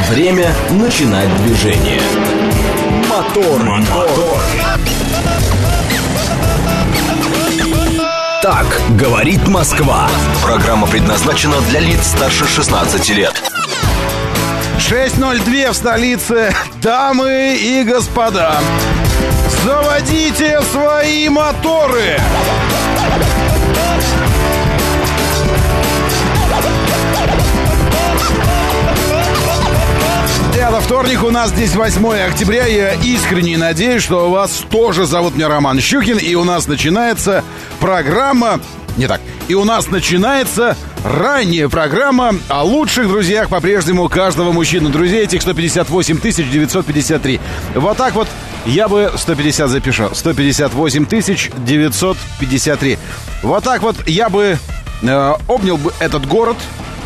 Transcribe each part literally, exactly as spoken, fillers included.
Время начинать движение. Мотор, мотор. Так говорит Москва. Программа предназначена для лиц старше шестнадцати лет. шесть ноль два в столице. Дамы и господа, заводите свои моторы. Это вторник, у нас здесь восьмое октября. Я искренне надеюсь, что вас тоже зовут меня Роман Щукин. И у нас начинается программа... Не так. И у нас начинается ранняя программа о лучших друзьях по-прежнему каждого мужчины. Друзей этих сто пятьдесят восемь тысяч девятьсот пятьдесят три. Вот так вот я бы сто пятьдесят запишу. сто пятьдесят восемь тысяч девятьсот пятьдесят три. Вот так вот я бы э, обнял бы этот город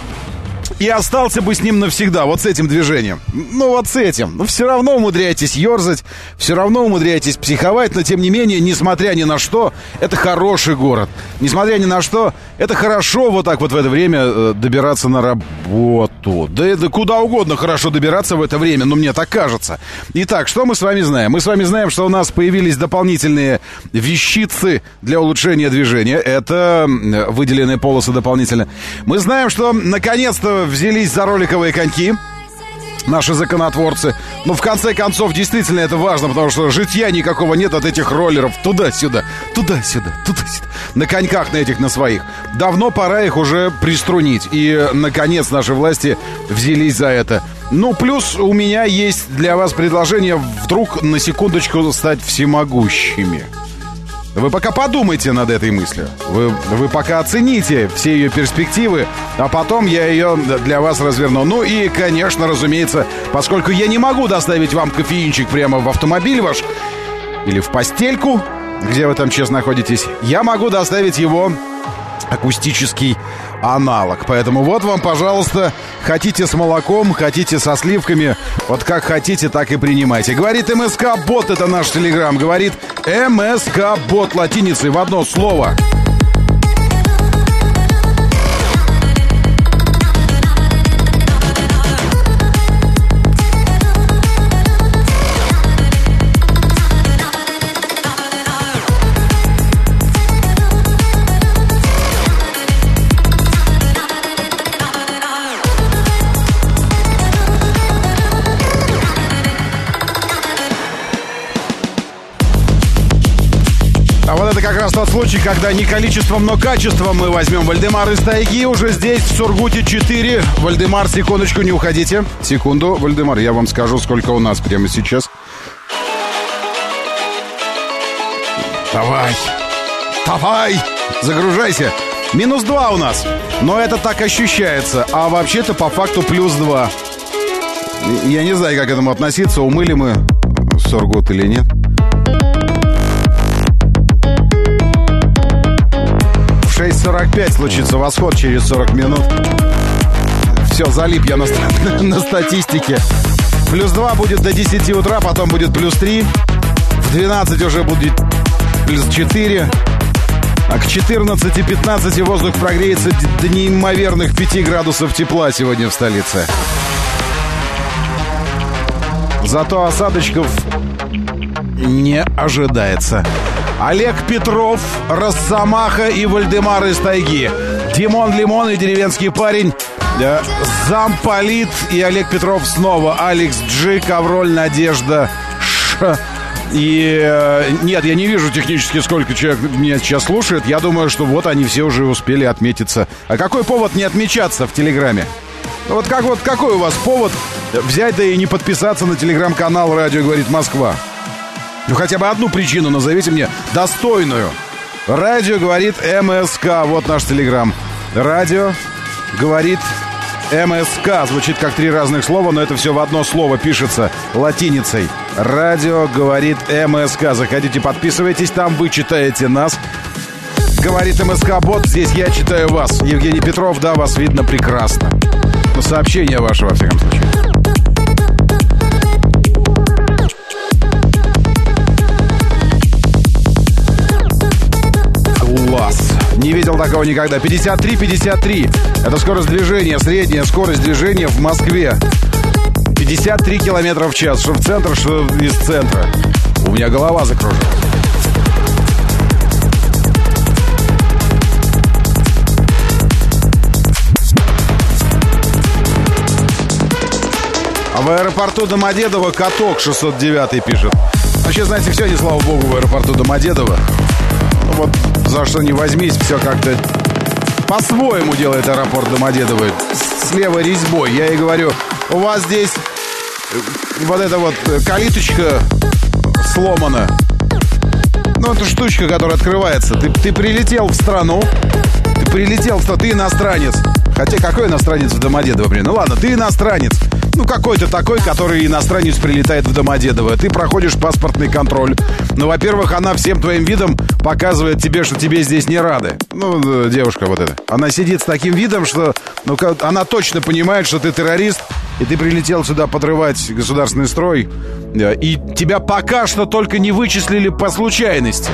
и остался бы с ним навсегда, вот с этим движением. Ну, вот с этим. Но все равно умудряетесь ерзать, все равно умудряетесь психовать, но, тем не менее, несмотря ни на что, это хороший город. Несмотря ни на что, это хорошо вот так вот в это время э, добираться на работу. Да это куда угодно хорошо добираться в это время, но мне так кажется. Итак, что мы с вами знаем? Мы с вами знаем, что у нас появились дополнительные вещицы для улучшения движения. Это выделенные полосы дополнительно. Мы знаем, что, наконец-то, взялись за роликовые коньки наши законотворцы. Но в конце концов действительно это важно, потому что житья никакого нет от этих роллеров. Туда-сюда, туда-сюда, туда-сюда. На коньках на этих, на своих. Давно пора их уже приструнить. И, наконец, наши власти взялись за это. Ну, плюс у меня есть для вас предложение вдруг на секундочку стать всемогущими. Вы пока подумайте над этой мыслью. Вы, вы пока оцените все ее перспективы, а потом я ее для вас разверну. Ну и, конечно, разумеется, поскольку я не могу доставить вам кофеинчик прямо в автомобиль ваш или в постельку, где вы там сейчас находитесь, я могу доставить его акустический аналог. Поэтому вот вам, пожалуйста, хотите с молоком, хотите со сливками, вот как хотите, так и принимайте. Говорит МСК-бот, это наш телеграм. Говорит МСК-бот латиницей в одно слово. Это как раз тот случай, когда не количеством, но качеством мы возьмем Вальдемар из тайги. Уже здесь, в Сургуте четыре. Вальдемар, секундочку, не уходите. Секунду, Вальдемар, я вам скажу, сколько у нас прямо сейчас. Давай, давай, загружайся. Минус два у нас. Но это так ощущается. А вообще-то по факту плюс два. Я не знаю, как к этому относиться. Умыли мы Сургут или нет. шесть сорок пять случится восход через сорок минут. Все, залип я на, на статистике. Плюс два будет до десяти утра, потом будет плюс три. В двенадцать уже будет плюс четыре. А к четырнадцати-пятнадцати воздух прогреется до неимоверных пяти градусов тепла сегодня в столице. Зато осадочков не ожидается. Олег Петров, Росомаха и Вальдемар из тайги. Димон Лимон и деревенский парень. Да, замполит и Олег Петров снова. Алекс Джи, Ковроль, Надежда Ш. И э, нет, я не вижу технически, сколько человек меня сейчас слушает. Я думаю, что вот они все уже успели отметиться. А какой повод не отмечаться в Телеграме? Вот, как, вот какой у вас повод взять да и не подписаться на телеграм-канал «Радио говорит Москва»? Ну, хотя бы одну причину назовите мне, достойную. Радио говорит МСК. Вот наш телеграм. Радио говорит МСК. Звучит как три разных слова, но это все в одно слово пишется латиницей. Радио говорит МСК. Заходите, подписывайтесь, там вы читаете нас. Говорит МСК-бот, здесь я читаю вас. Евгений Петров, да, вас видно прекрасно. Но сообщение ваше, во всяком случае. Класс. Не видел такого никогда. пятьдесят три пятьдесят три. Это скорость движения, средняя скорость движения в Москве. пятьдесят три километра в час. Что в центр, что из центра. У меня голова закружилась. А в аэропорту Домодедово каток шестьсот девятый пишет. Вообще, знаете, все не слава богу в аэропорту Домодедово. Ну, вот за что не возьмись, все как-то по-своему делает аэропорт Домодедово. С левой резьбой. Я ей говорю, у вас здесь вот эта вот калиточка сломана. Ну, это штучка, которая открывается. Ты, ты прилетел в страну. Ты прилетел в страну. Ты иностранец. Хотя какой иностранец в Домодедово, блин? Ну ладно, ты иностранец. Ну, какой-то такой, который иностранец прилетает в Домодедово. Ты проходишь паспортный контроль. Ну, во-первых, она всем твоим видом показывает тебе, что тебе здесь не рады. Ну, девушка вот эта. Она сидит с таким видом, что ну, она точно понимает, что ты террорист, и ты прилетел сюда подрывать государственный строй. И тебя пока что только не вычислили по случайности.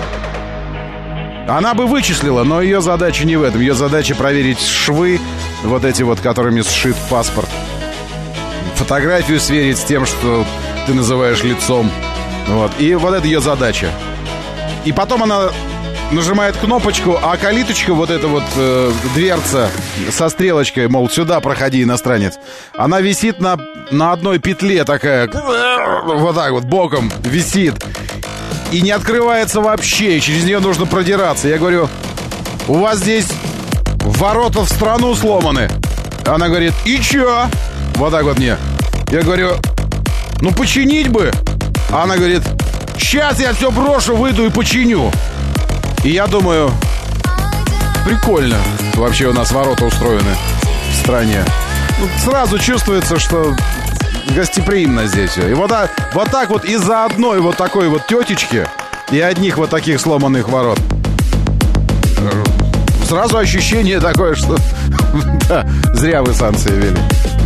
Она бы вычислила, но ее задача не в этом. Ее задача проверить швы, вот эти вот, которыми сшит паспорт. Фотографию сверить с тем, что ты называешь лицом. Вот. И вот это ее задача. И потом она нажимает кнопочку, а калиточка, вот эта вот э, дверца со стрелочкой, мол, сюда проходи, иностранец, она висит на, на одной петле такая, вот так вот, боком висит. И не открывается вообще, и через нее нужно продираться. Я говорю, у вас здесь ворота в страну сломаны. Она говорит, и чё? Вот так вот мне. Я говорю, ну починить бы. А она говорит, сейчас я все брошу, выйду и починю. И я думаю, прикольно вообще у нас ворота устроены в стране. Ну, сразу чувствуется, что гостеприимно здесь все. И вот, а, вот так вот из-за одной вот такой вот тетечки и одних вот таких сломанных ворот сразу ощущение такое, что да, зря вы санкции ввели.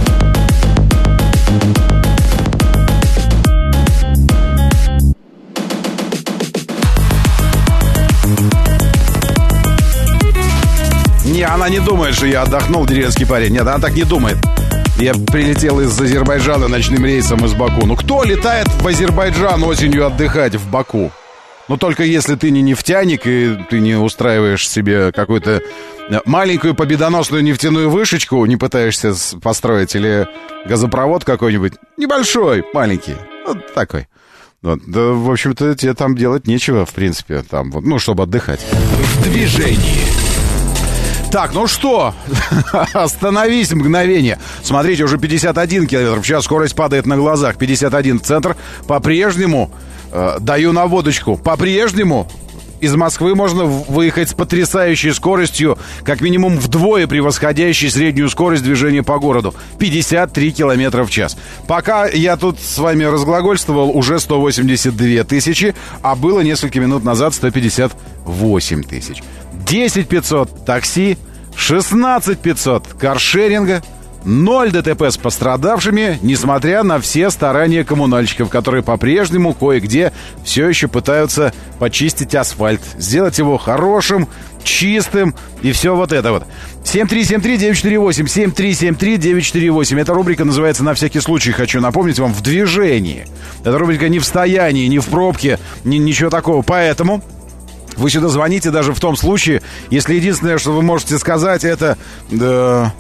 Не, она не думает, что я отдохнул, деревенский парень. Нет, она так не думает. Я прилетел из Азербайджана ночным рейсом из Баку. Ну, кто летает в Азербайджан осенью отдыхать в Баку? Ну, только если ты не нефтяник и ты не устраиваешь себе какую-то маленькую победоносную нефтяную вышечку, не пытаешься построить, или газопровод какой-нибудь. Небольшой, маленький. Вот такой. Вот. Да, в общем-то, тебе там делать нечего, в принципе, там, вот, ну, чтобы отдыхать. В движении. Так, ну что, остановись мгновение. Смотрите, уже пятьдесят один километр в час, скорость падает на глазах. пятьдесят один в центр. По-прежнему, э, даю наводочку, по-прежнему из Москвы можно выехать с потрясающей скоростью, как минимум вдвое превосходящей среднюю скорость движения по городу. пятьдесят три километра в час. Пока я тут с вами разглагольствовал, уже сто восемьдесят две тысячи, а было несколько минут назад сто пятьдесят восемь тысяч. десять пятьсот такси, шестнадцать пятьсот каршеринга, ноль ДТП с пострадавшими, несмотря на все старания коммунальщиков, которые по-прежнему кое-где все еще пытаются почистить асфальт, сделать его хорошим, чистым и все вот это вот. семь три семь три девять четыре восемь, семь три семь три девять четыре восемь. Эта рубрика называется «На всякий случай», хочу напомнить вам, в движении. Эта рубрика не в стоянии, не в пробке, ни, ничего такого. Поэтому вы сюда звоните даже в том случае, если единственное, что вы можете сказать, это да,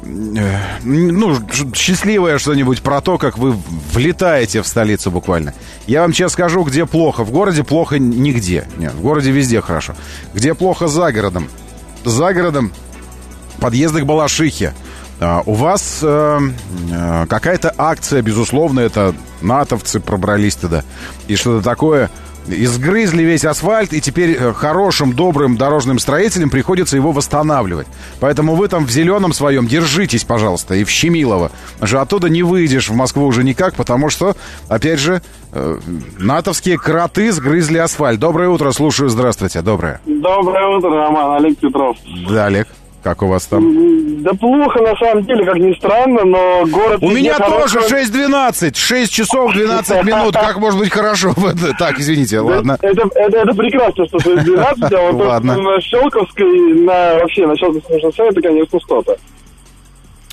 ну, счастливое что-нибудь про то, как вы влетаете в столицу буквально. Я вам сейчас скажу, где плохо. В городе плохо нигде. Нет, в городе везде хорошо. Где плохо? За городом. За городом подъезды к Балашихе. А, у вас э, э, какая-то акция, безусловно, это натовцы пробрались туда. И что-то такое. Изгрызли весь асфальт, и теперь хорошим, добрым дорожным строителям приходится его восстанавливать. Поэтому вы там в зеленом своем держитесь, пожалуйста, и в Щемилово. Же оттуда не выйдешь в Москву уже никак, потому что, опять же, э, натовские кроты сгрызли асфальт. Доброе утро, слушаю, здравствуйте, доброе. Доброе утро, Роман, Олег Петров. Да, Олег, как у вас там? Да плохо, на самом деле, как ни странно, но город... У меня хорошо... тоже шесть двенадцать, шесть часов двенадцать минут, как может быть хорошо? Так, извините, ладно. Это, это, это прекрасно, что шесть двенадцать, а вот ладно. На Щелковской, на, вообще на Щелковской шоссе, это, конечно, что-то.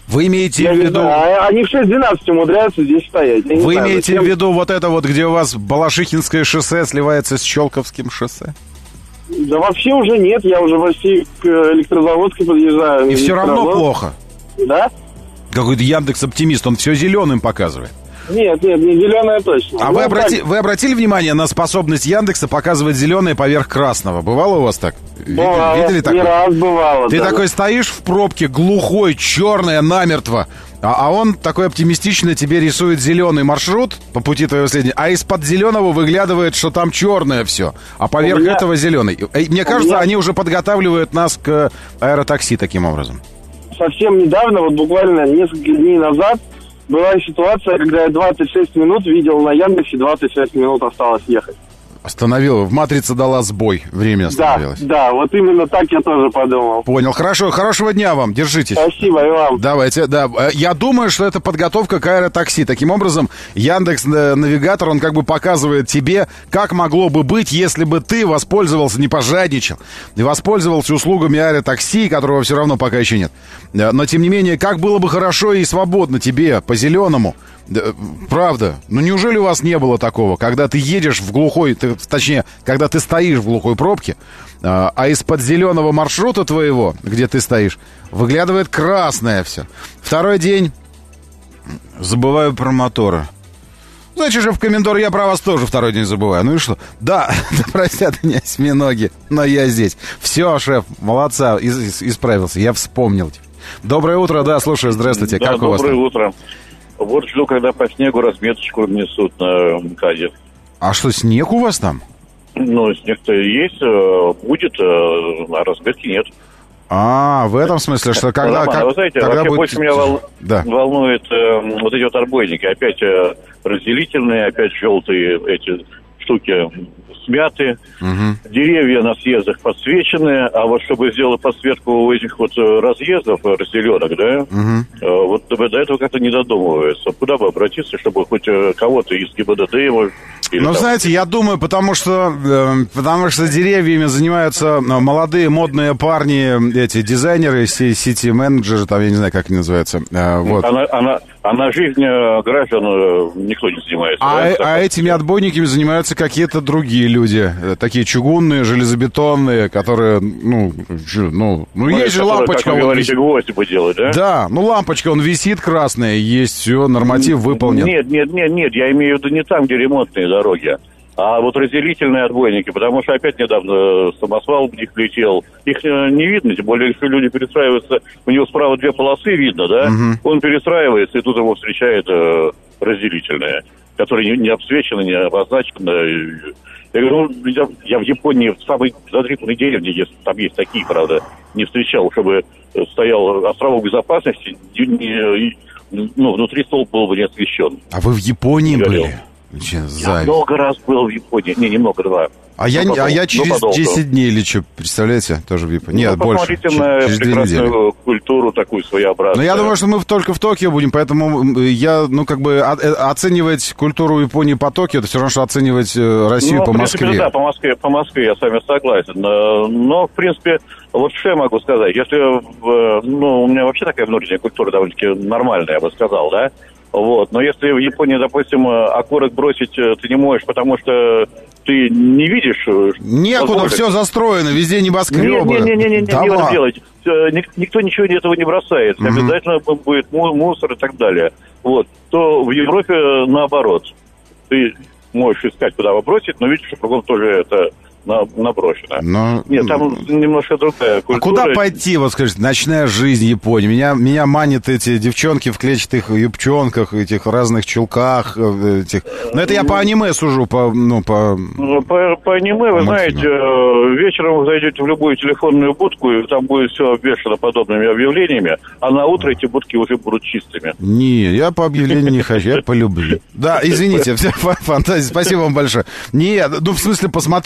Вы имеете Я в не виду... знаю, а они в шесть двенадцать умудряются здесь стоять. Я не Вы знаю, имеете зачем. в виду вот это вот, где у вас Балашихинское шоссе сливается с Щелковским шоссе? Да вообще уже нет, я уже в России к Электрозаводской подъезжаю. И все равно Электрозавод. плохо. Да? Какой-то Яндекс-оптимист, он все зеленым показывает. Нет, нет, не зеленая точно. А Ну, вы, обрати... так, вы обратили внимание на способность Яндекса показывать зеленое поверх красного? Бывало у вас так? бывало, Видели не такое? раз бывало. Ты да. такой стоишь в пробке, глухой, черный, намертво, а, а он такой оптимистично тебе рисует зеленый маршрут по пути твоего следования, а из-под зеленого выглядывает, что там черное все, а поверх меня... этого зеленый. Мне кажется, меня... они уже подготавливают нас к аэротакси таким образом. Совсем недавно, вот буквально несколько дней назад, была ситуация, когда я двадцать шесть минут видел на Яндексе, двадцать шесть минут осталось ехать. Остановила. В «Матрице» дала сбой. Время остановилось. Да, да, вот именно так я тоже подумал. Понял. Хорошо. Хорошего дня вам. Держитесь. Спасибо и вам. Давайте, да. Я думаю, что это подготовка к аэротакси. Таким образом, Яндекс.Навигатор, он как бы показывает тебе, как могло бы быть, если бы ты воспользовался, не пожадничал, и воспользовался услугами аэротакси, которого все равно пока еще нет. Но, тем не менее, как было бы хорошо и свободно тебе по зеленому. Правда. Ну, неужели у вас не было такого, когда ты едешь в глухой, ты, точнее, когда ты стоишь в глухой пробке, а, а из-под зеленого маршрута твоего, где ты стоишь, выглядывает красное все. Второй день забываю про моторы. Значит же, в комендор я про вас тоже второй день забываю. Ну и что? Да, простят меня осьминоги, но я здесь. Все, шеф, молодца, из- исправился, я вспомнил. Доброе утро, да, слушаю, здравствуйте. Да, как у вас доброе там? утро. Вот жду, когда по снегу разметочку несут на МКАДе. А что, снег у вас там? Ну, снег-то есть, будет, а разметки нет. А, в этом смысле, что когда... Роман, как, а вы знаете, когда вообще будет... больше меня вол... да. волнует э, вот эти вот отбойники. Опять э, разделительные, опять желтые эти штуки смяты. Угу. Деревья на съездах подсвечены, а вот чтобы сделать подсветку у этих вот разъездов разделенок, да, Угу. вот до этого как-то не додумывается. Куда бы обратиться, чтобы хоть кого-то из ГИБДД, может, или Ну, там... знаете, я думаю, потому что, э, потому что деревьями занимаются молодые модные парни, эти дизайнеры, сити-менеджеры, там, я не знаю, как они называются. Э, вот. а, на, а, на, а на жизнь граждан никто не занимается. А, да? а этими отбойниками занимаются какие-то другие люди, э, такие чугунные, железобетонные, которые, ну, чё, ну, ну, есть же которые, лампочка. Как вы вон говорите, висит. гвозди бы делать, да? Да, ну лампочка, он висит красная, есть все, норматив выполнен. Нет, нет, нет, нет, я имею в виду не там, где ремонтные дороги, а вот разделительные отбойники, потому что опять недавно самосвал в них летел. Их не видно, тем более, если люди перестраиваются, у него справа две полосы видно, да? Угу. Он перестраивается, и тут его встречает э, разделительные, которые не, не обсвечены, не обозначены. Я говорю, ну, я, я в Японии, в самой задрипанной деревне, если там есть такие, правда, не встречал, чтобы стоял островок безопасности, не, ну, внутри столб был бы не освещен. А вы в Японии Горел. были? Че, Я зависть. много раз был в Японии. Не, немного, два. А я, Ну, не- а я ну, через подолгу. десять дней или что, представляете, тоже в Японии. Нет, Ну, больше, посмотрите Ч- на через две недели. прекрасную культуру такую своеобразную. Но я думаю, что мы в- только в Токио будем, поэтому м, я, ну, как бы, о- э, оценивать культуру Японии по Токио, это все равно, что оценивать э, Россию Ну, по в принципе, Москве. да, по Москве, по Москве я с вами согласен. Э, Но, в принципе, вот что я могу сказать. Если, э, ну, у меня вообще такая внутренняя культура довольно-таки нормальная, я бы сказал, да? Вот. Но если в Японии, допустим, окурок бросить э, ты не можешь, потому что ты не видишь... э, Некуда, возможность- все застроено, везде небоскребы. Не-не-не, не дома. надо делать. Э, ник- Никто ничего этого не бросает. Мгм. Обязательно будет му- мусор и так далее. Вот. То в Европе наоборот. Ты можешь искать, куда его бросить, но видишь, что кругом тоже это на- наброшено. Но... Нет, там немножко другая А культура. куда пойти, вот скажите, ночная жизнь Японии? Меня, меня манят эти девчонки в клетчатых юбчонках, этих разных чулках, э, этих. Но это я по аниме сужу, по, ну, по... Ну, По, по аниме, вы По знаете, э, вечером вы зайдете в любую телефонную будку, и там будет все обвешано подобными объявлениями, а на утро эти будки уже будут чистыми. Не, я по объявлению не хочу, я полюблю. Да, извините, вся фантазия, спасибо вам большое. Нет, ну, в смысле, посмотреть,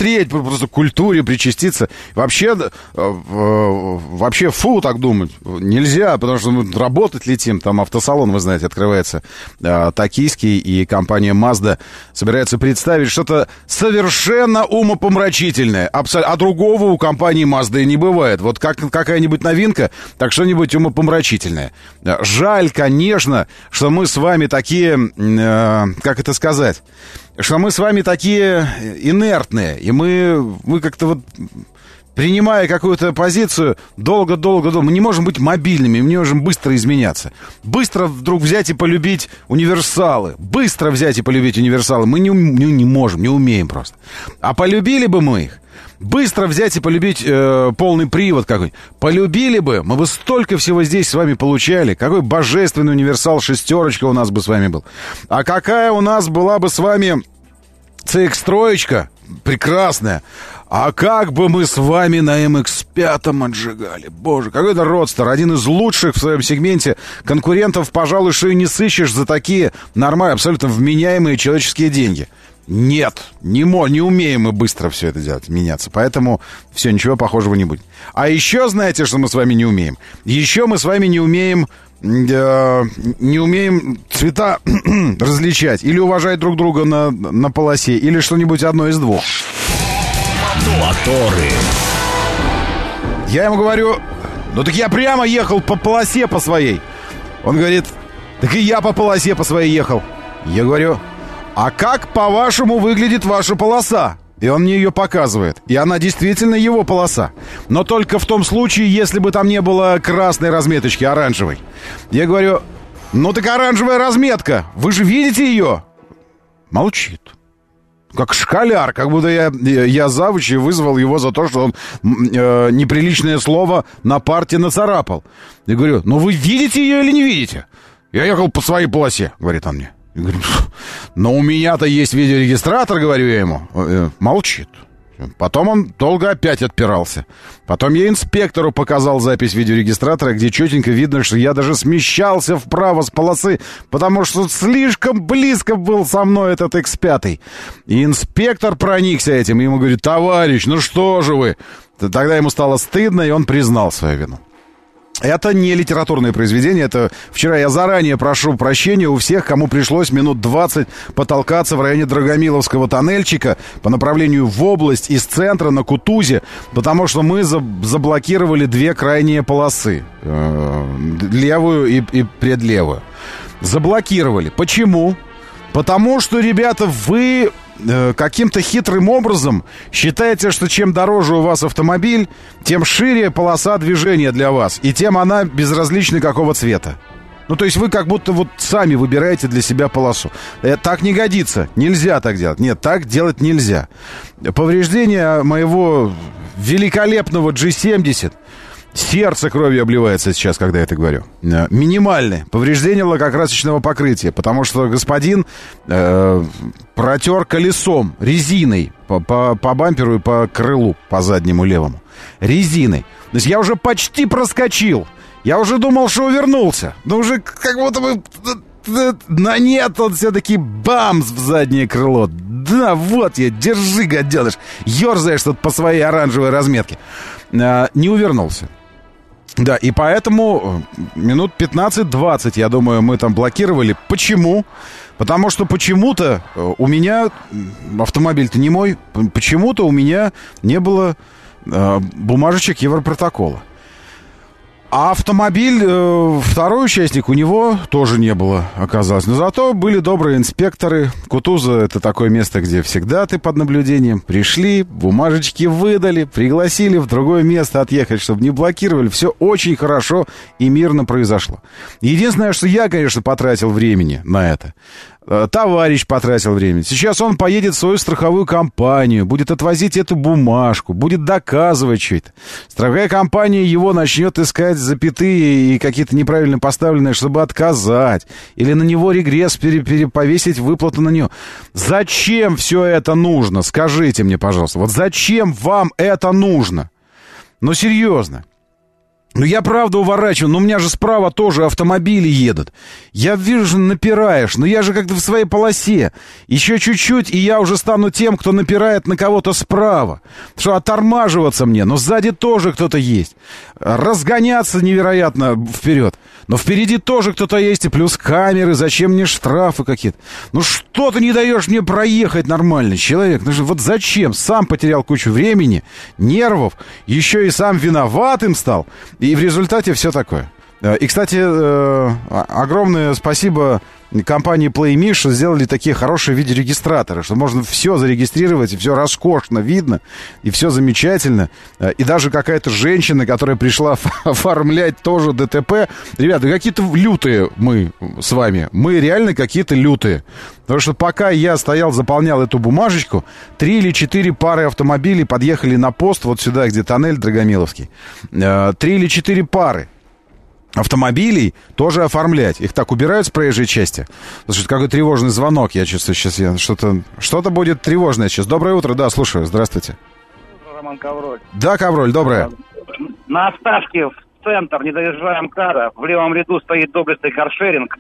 просто к культуре причаститься. Вообще, вообще, фу, так думать нельзя, потому что мы работать летим. Там автосалон, вы знаете, открывается токийский, и компания Mazda собирается представить что-то совершенно умопомрачительное. А другого у компании Mazda и не бывает. Вот как, какая-нибудь новинка, так что-нибудь умопомрачительное. Жаль, конечно, что мы с вами такие, э, как это сказать, что мы с вами такие инертные, и мы, мы как-то вот, принимая какую-то позицию, долго-долго-долго, мы не можем быть мобильными, мы не можем быстро изменяться. Быстро вдруг взять и полюбить универсалы, быстро взять и полюбить универсалы мы не, не, не можем, не умеем просто. А полюбили бы мы их, быстро взять и полюбить э, полный привод какой-нибудь. Полюбили бы, мы бы столько всего здесь с вами получали. Какой божественный универсал шестерочка у нас бы с вами был. А какая у нас была бы с вами си икс-троечка прекрасная. А как бы мы с вами на эм икс пять отжигали. Боже, какой-то родстер. Один из лучших в своем сегменте. Конкурентов, пожалуй, что и не сыщешь за такие нормальные, абсолютно вменяемые человеческие деньги. Нет, не, мо, не умеем мы быстро все это делать, меняться. Поэтому все, ничего похожего не будет. А еще знаете, что мы с вами не умеем? Еще мы с вами не умеем, э, не умеем цвета различать. Или уважать друг друга на, на полосе, или что-нибудь одно из двух. Моторы. Я ему говорю, ну так я прямо ехал по полосе по своей. Он говорит, так и я по полосе по своей ехал. Я говорю, а как, по-вашему, выглядит ваша полоса? И он мне ее показывает. И она действительно его полоса. Но только в том случае, если бы там не было красной разметочки, оранжевой. Я говорю, ну так оранжевая разметка, вы же видите ее? Молчит. Как школяр, как будто я, я завуч и вызвал его за то, что он э, неприличное слово на парте нацарапал. Я говорю, ну вы видите ее или не видите? Я ехал по своей полосе, говорит он мне. Я говорю, но у меня-то есть видеорегистратор, говорю я ему. Молчит. Потом он долго опять отпирался. Потом я инспектору показал запись видеорегистратора, где четенько видно, что я даже смещался вправо с полосы, потому что слишком близко был со мной этот икс пять. И инспектор проникся этим, и ему говорит, товарищ, ну что же вы? Тогда ему стало стыдно, и он признал свою вину. Это не литературное произведение, это вчера я заранее прошу прощения у всех, кому пришлось минут двадцать потолкаться в районе Драгомиловского тоннельчика по направлению в область из центра на Кутузе, потому что мы заблокировали две крайние полосы, левую и, и предлевую. Заблокировали. Почему? Потому что, ребята, вы каким-то хитрым образом считаете, что чем дороже у вас автомобиль, тем шире полоса движения для вас, и тем она безразлична какого цвета. Ну, то есть вы как будто вот сами выбираете для себя полосу. Это так не годится, нельзя так делать. Нет, так делать нельзя. Повреждение моего великолепного джи семьдесят, сердце кровью обливается сейчас, когда я это говорю. Минимальное повреждение лакокрасочного покрытия, потому что господин э, протер колесом, резиной по, по, по бамперу и по крылу, по заднему левому. Резиной. То есть я уже почти проскочил. Я уже думал, что увернулся. Но уже как будто бы... Но нет, он все-таки бамс в заднее крыло. Да, вот я, держи, гаденыш. Ерзаешь тут по своей оранжевой разметке. э, Не увернулся. Да, и поэтому минут пятнадцать-двадцать, я думаю, мы там блокировали. Почему? Потому что почему-то у меня, автомобиль-то не мой, почему-то у меня не было э, бумажечек Европротокола. А автомобиль, э, второй участник, у него тоже не было, оказалось. Но зато были добрые инспекторы. Кутуза — это такое место, где всегда ты под наблюдением. Пришли, бумажечки выдали, пригласили в другое место отъехать, чтобы не блокировали. Все очень хорошо и мирно произошло. Единственное, что я, конечно, потратил времени на это. Товарищ потратил время. Сейчас он поедет в свою страховую компанию, будет отвозить эту бумажку, будет доказывать что-то. Страховая компания его начнет искать запятые и какие-то неправильно поставленные, чтобы отказать. Или на него регресс пере- переповесить выплату на него. Зачем все это нужно? Скажите мне, пожалуйста. Вот зачем вам это нужно? Ну, серьезно. Ну, я правда уворачиваю, но у меня же справа тоже автомобили едут. Я вижу, напираешь, но я же как-то в своей полосе. Еще чуть-чуть, и я уже стану тем, кто напирает на кого-то справа. Что оттормаживаться мне, но сзади тоже кто-то есть. Разгоняться невероятно вперед. Но впереди тоже кто-то есть, и плюс камеры, зачем мне штрафы какие-то? Ну, что ты не даешь мне проехать нормально, человек? Ну, вот зачем? Сам потерял кучу времени, нервов, еще и сам виноватым стал. И в результате все такое. И, кстати, огромное спасибо компании PlayMe, что сделали такие хорошие видеорегистраторы, что можно все зарегистрировать, и все роскошно видно, и все замечательно. И даже какая-то женщина, которая пришла оформлять тоже ДТП. Ребята, какие-то лютые мы с вами. Мы реально какие-то лютые. Потому что пока я стоял, заполнял эту бумажечку, три или четыре пары автомобилей подъехали на пост, вот сюда, где тоннель Драгомиловский. Три или четыре пары автомобилей тоже оформлять. Их так убирают с проезжей части. Слушай, какой тревожный звонок. Я чувствую, сейчас я что-то... Что-то будет тревожное сейчас. Доброе утро, да, слушаю. Здравствуйте. Роман Ковроль. Да, Ковроль, доброе. На Осташке в центр, не доезжая МКАДа, в левом ряду стоит доблестный каршеринг.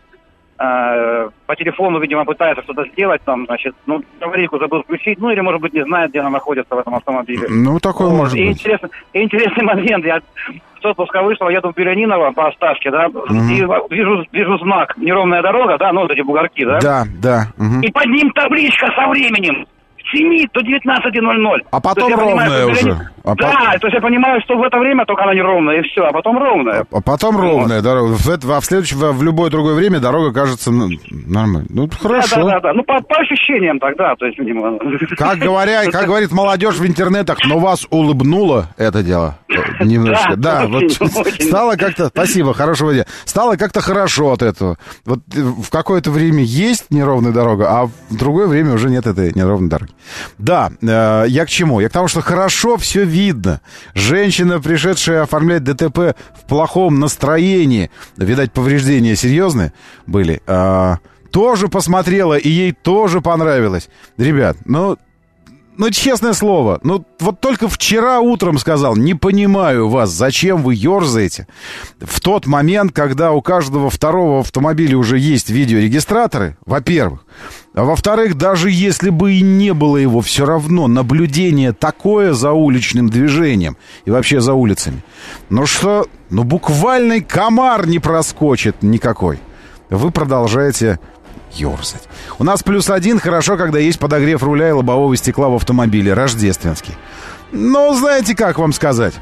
По телефону, видимо, пытается что-то сделать там, значит, ну, аварийку забыл включить, ну, или, может быть, не знает, где она находится в этом автомобиле. Ну, такое вот. Может и быть. Интересный, и интересный момент, я с отпуска вышел, еду в Беляниново по Осташке, да, угу. И вижу, вижу знак, неровная дорога, да, ну, вот эти бугорки, да. Да, да. Угу. И под ним табличка со временем. С семи до девятнадцати ноль-ноль. А потом ровная уже. Беляни... А да, по... то есть я понимаю, что в это время только она не ровная, и все, а потом ровная. А потом вот. Ровная дорога. В, это, а в следующем, в любое другое время дорога кажется ну, нормально. Ну, хорошо. Да, да, да, да. Ну, по, по ощущениям тогда, то есть, видимо. Как, говоря, как говорит молодежь в интернетах, но вас улыбнуло это дело немножко. Да, вот стало как-то, спасибо, хорошего дня. Стало как-то хорошо от этого. Вот в какое-то время есть неровная дорога, а в другое время уже нет этой неровной дороги. Да, э, я к чему? Я к тому, что хорошо все видно. Женщина, пришедшая оформлять ДТП в плохом настроении, видать, повреждения серьезные были, э, тоже посмотрела, и ей тоже понравилось. Ребят, ну... Ну, честное слово, ну, вот только вчера утром сказал, не понимаю вас, зачем вы ерзаете в тот момент, когда у каждого второго автомобиля уже есть видеорегистраторы, во-первых. А во-вторых, даже если бы и не было его, все равно наблюдение такое за уличным движением и вообще за улицами. Ну что, ну буквальный комар не проскочит никакой. Вы продолжаете... ерзать. У нас плюс один, хорошо, когда есть подогрев руля и лобового стекла в автомобиле, рождественский. Но знаете, как вам сказать?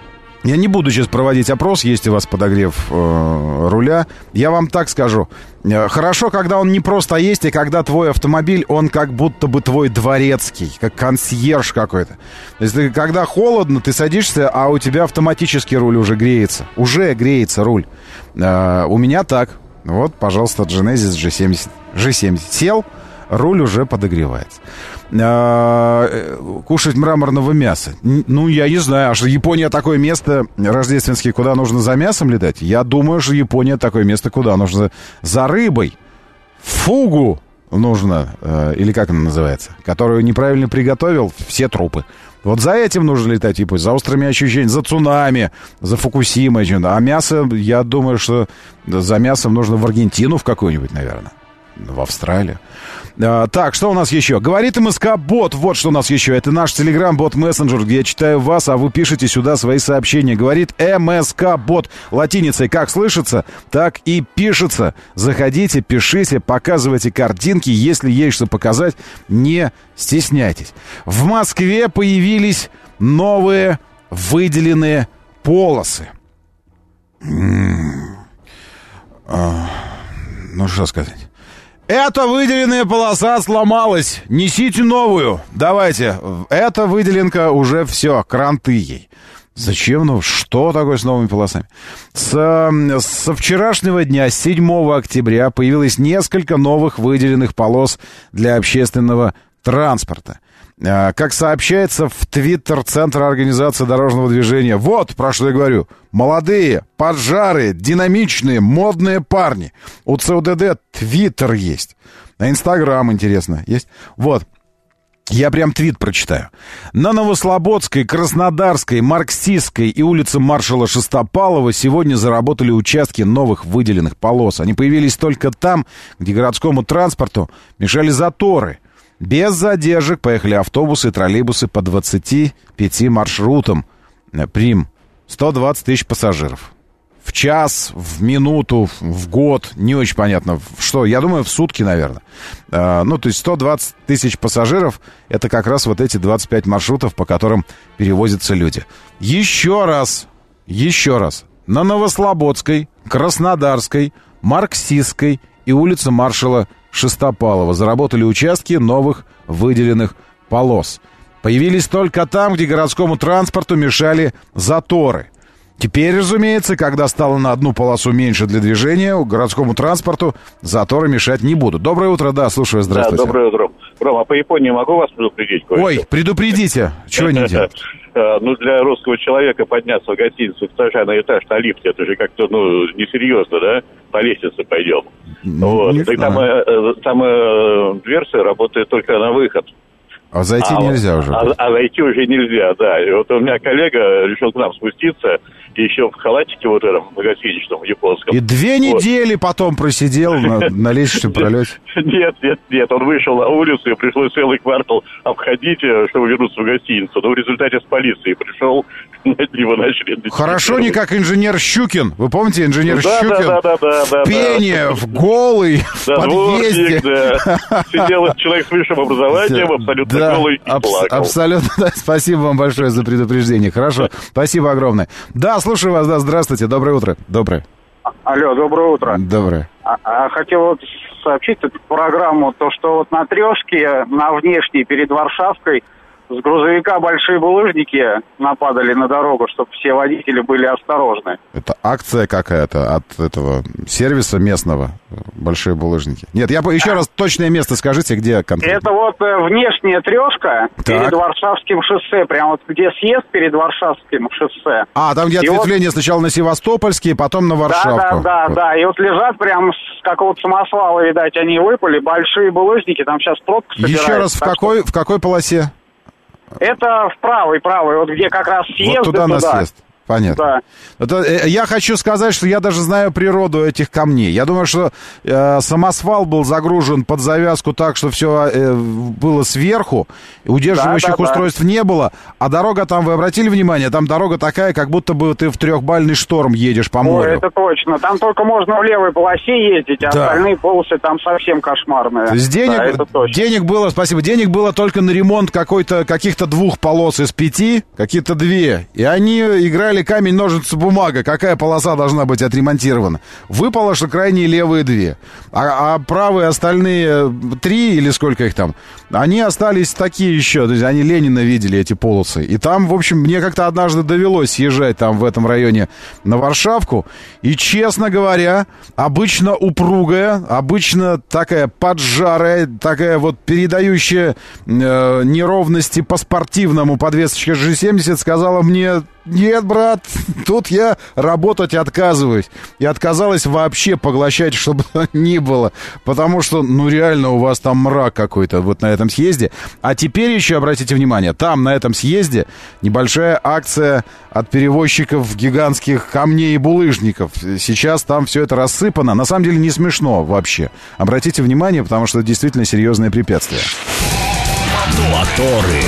Я не буду сейчас проводить опрос, есть у вас подогрев э, руля. Я вам так скажу. Хорошо, когда он не просто есть, и когда твой автомобиль, он как будто бы твой дворецкий, как консьерж какой-то. То есть, ты, когда холодно, ты садишься, а у тебя автоматически руль уже греется. Уже греется руль. Э, у меня так. Вот, пожалуйста, Genesis джи семьдесят. джи семьдесят сел, руль уже подогревается. Кушать мраморного мяса. Ну, я не знаю, а что Япония такое место рождественское, куда нужно за мясом летать? Я думаю, что Япония такое место, куда нужно за рыбой. Фугу нужно, или как она называется, которую неправильно приготовил, все трупы. Вот за этим нужно летать, типа, за острыми ощущениями, за цунами, за Фукусимой. А мясо, я думаю, что за мясом нужно в Аргентину в какую-нибудь, наверное. В Австралию. А, так, что у нас еще? Говорит МСК-бот, вот что у нас еще. Это наш телеграм-бот-мессенджер, где я читаю вас, а вы пишете сюда свои сообщения. Говорит МСК-бот. Латиницей как слышится, так и пишется. Заходите, пишите, показывайте картинки. Если есть что показать, не стесняйтесь. В Москве появились новые выделенные полосы. М-м-м. А, ну, что сказать? Эта выделенная полоса сломалась. Несите новую. Давайте. Эта выделенка уже все. Кранты ей. Зачем? Ну, что такое с новыми полосами? С, со вчерашнего дня, седьмого октября, появилось несколько новых выделенных полос для общественного транспорта. Как сообщается в Твиттер Центра организации дорожного движения, вот про что я говорю. Молодые, поджарые, динамичные, модные парни. У ЦУДД Твиттер есть. А Инстаграм, интересно, есть. Вот. Я прям твит прочитаю. На Новослободской, Краснодарской, Марксистской и улице маршала Шестопалова сегодня заработали участки новых выделенных полос. Они появились только там, где городскому транспорту мешали заторы. Без задержек поехали автобусы и троллейбусы по двадцати пяти маршрутам. Прим. сто двадцать тысяч пассажиров. В час, в минуту, в год, не очень понятно, что, я думаю, в сутки, наверное. А, ну, то есть сто двадцать тысяч пассажиров, это как раз вот эти двадцать пять маршрутов, по которым перевозятся люди. Еще раз, еще раз, на Новослободской, Краснодарской, Марксистской и улице маршала Шестопалова заработали участки новых выделенных полос. Появились только там, где городскому транспорту мешали заторы. Теперь, разумеется, когда стало на одну полосу меньше для движения, городскому транспорту заторы мешать не будут. Доброе утро, да, слушаю, здравствуйте. Да, доброе утро. Рома, а по Японии могу вас предупредить? Ой, предупредите, чего не делать? Ну, для русского человека подняться в гостиницу этажа на этаж на лифте, это же как-то, ну, несерьезно, да? По лестнице пойдем. Вот. И там, там дверцы работают только на выход. А зайти а, нельзя уже. А, а зайти уже нельзя, да. И вот у меня коллега решил к нам спуститься, еще в халатике вот этом, в гостиничном, японском. И две вот. недели потом просидел на, на лестничном пролете? Нет, нет, нет. Он вышел на улицу, и пришлось целый квартал обходить, чтобы вернуться в гостиницу. Но в результате с полицией пришел, его начали... Хорошо, не как инженер Щукин. Вы помните, инженер да, Щукин? Да, да, да, да. Пение, да. в голый, да, в подъезде. Дворник, да. Сидел человек с высшим образованием, абсолютно да, голый, и абс- плакал. Абсолютно, да. Спасибо вам большое за предупреждение. Хорошо, спасибо огромное. Да, слушаю вас, да, здравствуйте, доброе утро. Доброе. Алло, доброе утро. Доброе. А, а хотел вот сообщить эту программу, то, что вот на Трешке, на внешней, перед Варшавской, с грузовика большие булыжники нападали на дорогу, чтобы все водители были осторожны. Это акция какая-то от этого сервиса местного, большие булыжники? Нет, я еще раз точное место скажите, где конкретно? Это вот внешняя Трешка перед Варшавским шоссе, прям вот где съезд перед Варшавским шоссе. А, там где ответвление вот... сначала на Севастопольский, потом на Варшавку. Да, да, да, вот. да, и вот лежат прям с какого-то самосвала, видать, они выпали, большие булыжники, там сейчас пробка собирается. Еще раз, в какой, что... в какой полосе? Это в правой, правой, вот где как раз съезд. Вот туда, туда на съезд. Понятно. Да. Это, я хочу сказать, что я даже знаю природу этих камней. Я думаю, что э, самосвал был загружен под завязку так, что все э, было сверху, удерживающих да, да, устройств да. не было, а дорога там, вы обратили внимание, там дорога такая, как будто бы ты в трехбальный шторм едешь по морю. Ой, это точно. Там только можно в левой полосе ездить, а да. остальные полосы там совсем кошмарные. То есть денег, да, это точно. денег было, спасибо, денег было только на ремонт какой-то, каких-то двух полос из пяти, какие-то две, и они играли камень, ножницы, бумага. Какая полоса должна быть отремонтирована? Выпало, что крайние левые две. А, а правые остальные три, или сколько их там, они остались такие еще. То есть они Ленина видели, эти полосы. И там, в общем, мне как-то однажды довелось съезжать там в этом районе на Варшавку. И, честно говоря, обычно упругая, обычно такая поджарая, такая вот передающая э, неровности по-спортивному подвесочка джи семьдесят сказала мне: нет, брат, тут я работать отказываюсь. И отказалась вообще поглощать, чтобы ни было. Потому что, ну, реально у вас там мрак какой-то вот на этом съезде. А теперь еще, обратите внимание, там, на этом съезде, небольшая акция от перевозчиков гигантских камней и булыжников. Сейчас там все это рассыпано. На самом деле не смешно вообще. Обратите внимание, потому что это действительно серьезное препятствие. Моторы.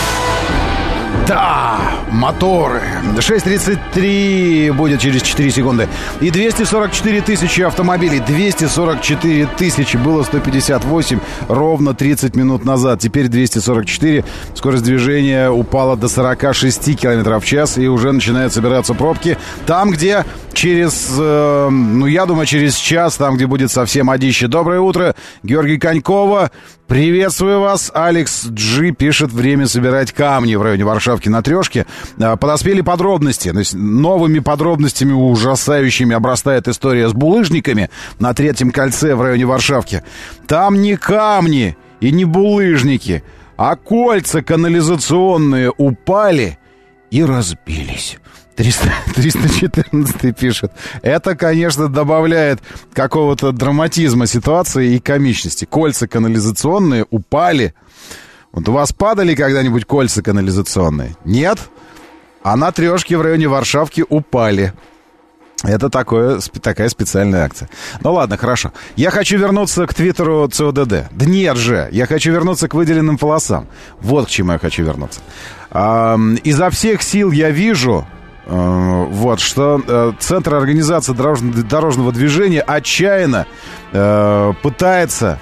Да, моторы. шесть тридцать три будет через четыре секунды. И двести сорок четыре тысячи автомобилей. двести сорок четыре тысячи. Было сто пятьдесят восемь ровно тридцать минут назад. Теперь двести сорок четыре. Скорость движения упала до сорок шесть километров в час. И уже начинают собираться пробки. Там, где через, э, ну, я думаю, через час, там, где будет совсем одище. Доброе утро, Георгий Конькова. Приветствую вас. Алекс Джи пишет: время собирать камни в районе Варшавки на Трешке. Подоспели подробности. То есть новыми подробностями ужасающими обрастает история с булыжниками на Третьем кольце в районе Варшавки. Там не камни и не булыжники, а кольца канализационные упали и разбились. триста четырнадцать пишет. Это, конечно, добавляет какого-то драматизма ситуации и комичности. Кольца канализационные упали. Вот у вас падали когда-нибудь кольца канализационные? Нет? А на трешке в районе Варшавки упали. Это такое, такая специальная акция. Ну ладно, хорошо. Я хочу вернуться к твиттеру ЦОДД. Да нет же, я хочу вернуться к выделенным полосам. Вот к чему я хочу вернуться. А, изо всех сил я вижу, а, вот, что а, Центр организации дорожного, дорожного движения отчаянно а, пытается...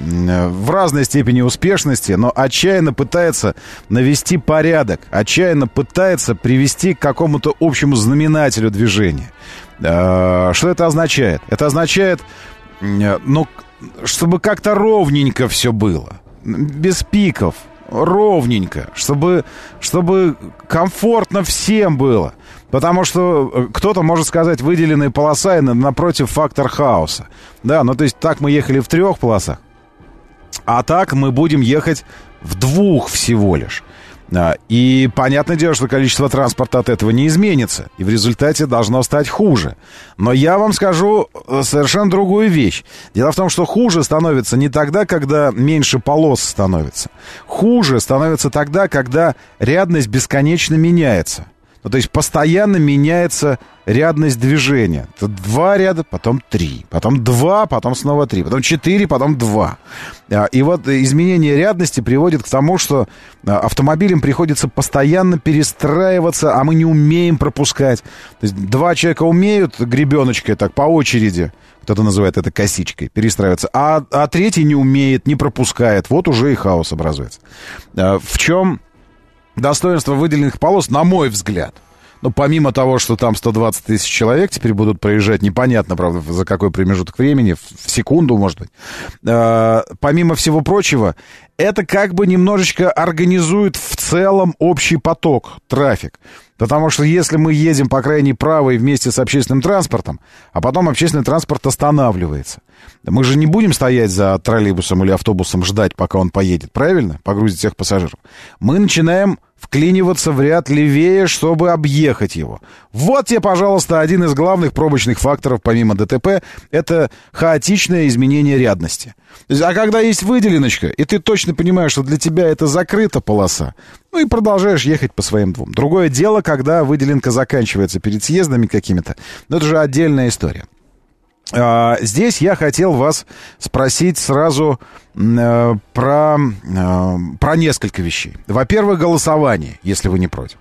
в разной степени успешности, но отчаянно пытается навести порядок, отчаянно пытается привести к какому-то общему знаменателю движения. Что это означает? Это означает, ну, чтобы как-то ровненько все было, без пиков, ровненько, чтобы, чтобы комфортно всем было. Потому что кто-то может сказать, выделенные полоса, и напротив фактор хаоса. Да, ну то есть так мы ехали в трех полосах, а так мы будем ехать в двух всего лишь. И понятное дело, что количество транспорта от этого не изменится. И в результате должно стать хуже. Но я вам скажу совершенно другую вещь. Дело в том, что хуже становится не тогда, когда меньше полос становится. Хуже становится тогда, когда рядность бесконечно меняется. Ну, то есть постоянно меняется рядность движения. Два ряда, потом три, потом два, потом снова три, потом четыре, потом два. И вот изменение рядности приводит к тому, что автомобилям приходится постоянно перестраиваться, а мы не умеем пропускать. То есть два человека умеют гребеночкой так по очереди, кто-то называет это косичкой, перестраиваться, а, а третий не умеет, не пропускает. Вот уже и хаос образуется. В чем... достоинство выделенных полос, на мой взгляд, ну, помимо того, что там сто двадцать тысяч человек теперь будут проезжать, непонятно, правда, за какой промежуток времени, в секунду, может быть, э, помимо всего прочего, это как бы немножечко организует в целом общий поток, трафик. Потому что если мы едем по крайней правой вместе с общественным транспортом, а потом общественный транспорт останавливается, мы же не будем стоять за троллейбусом или автобусом ждать, пока он поедет, правильно? Погрузить всех пассажиров. Мы начинаем вклиниваться в ряд левее, чтобы объехать его. Вот тебе, пожалуйста, один из главных пробочных факторов, помимо ДТП, это хаотичное изменение рядности. То есть, а когда есть выделеночка, и ты точно понимаешь, что для тебя это закрыта полоса, ну и продолжаешь ехать по своим двум. Другое дело, когда выделенка заканчивается перед съездами какими-то, но это же отдельная история. А, здесь я хотел вас спросить сразу э, про, э, про несколько вещей. Во-первых, голосование, если вы не против.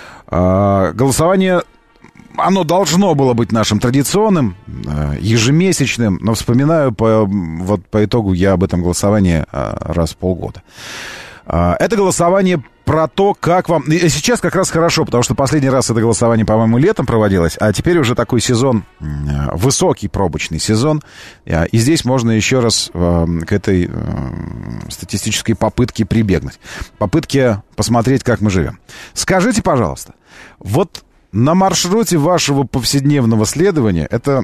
А, голосование, оно должно было быть нашим традиционным, э, ежемесячным, но вспоминаю, по, вот по итогу я об этом голосовании э, раз в полгода. А, это голосование про то, как вам... И сейчас как раз хорошо, потому что последний раз это голосование, по-моему, летом проводилось, а теперь уже такой сезон, высокий пробочный сезон, и здесь можно еще раз к этой статистической попытке прибегнуть. Попытке посмотреть, как мы живем. Скажите, пожалуйста, вот на маршруте вашего повседневного следования, это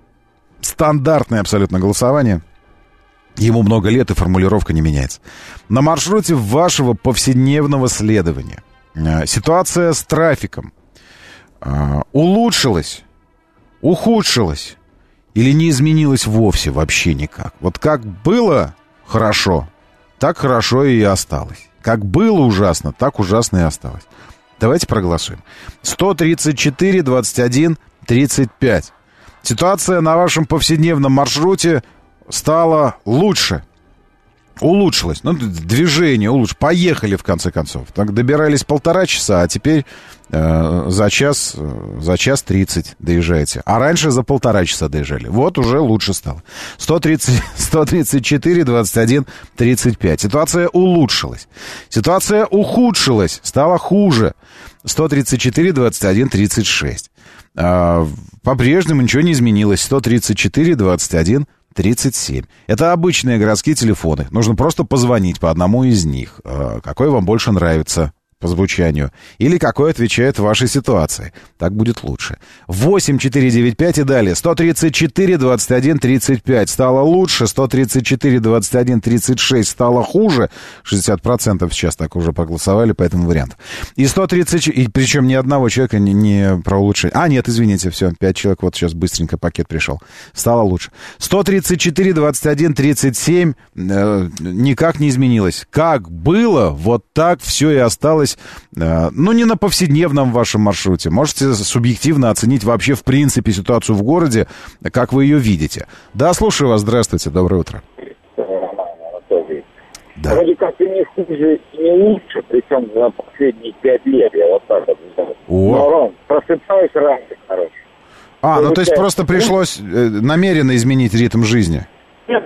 стандартное абсолютно голосование, ему много лет, и формулировка не меняется. На маршруте вашего повседневного следования ситуация с трафиком улучшилась, ухудшилась или не изменилась вовсе вообще никак? Вот как было хорошо, так хорошо и осталось. Как было ужасно, так ужасно и осталось. Давайте проголосуем. сто тридцать четыре двадцать один тридцать пять. Ситуация на вашем повседневном маршруте стало лучше, улучшилось, ну, движение улучшилось, поехали в конце концов. Так добирались полтора часа, а теперь э, за час, за час тридцать доезжаете. А раньше за полтора часа доезжали. Вот уже лучше стало. сто тридцать, сто тридцать четыре двадцать один тридцать пять. Ситуация улучшилась. Ситуация ухудшилась, стала хуже. сто тридцать четыре двадцать один тридцать шесть. А, по-прежнему ничего не изменилось. сто тридцать четыре двадцать один тридцать семь. Это обычные городские телефоны. Нужно просто позвонить по одному из них. Какой вам больше нравится? по звучанию, или какой отвечает вашей ситуации. Так будет лучше. восемь четыре девять пять и далее. сто тридцать четыре двадцать один тридцать пять стало лучше, сто тридцать четыре двадцать один тридцать шесть стало хуже. шестьдесят процентов сейчас так уже проголосовали по этому варианту. И сто тридцать, и причем ни одного человека не, не про улучшение. А, нет, извините, все, пять человек, вот сейчас быстренько пакет пришел. Стало лучше. сто тридцать четыре двадцать один тридцать семь э, никак не изменилось. Как было, вот так все и осталось. Ну, не на повседневном вашем маршруте. Можете субъективно оценить вообще, в принципе, ситуацию в городе, как вы ее видите. Да, слушаю вас. Здравствуйте. Доброе утро. Да. Вроде как и не хуже, и не лучше, причем за последние пять лет я вот так вот знаю. Но, Ром, просыпаюсь раньше, короче. А, Получается, ну то есть просто пришлось намеренно изменить ритм жизни? Нет,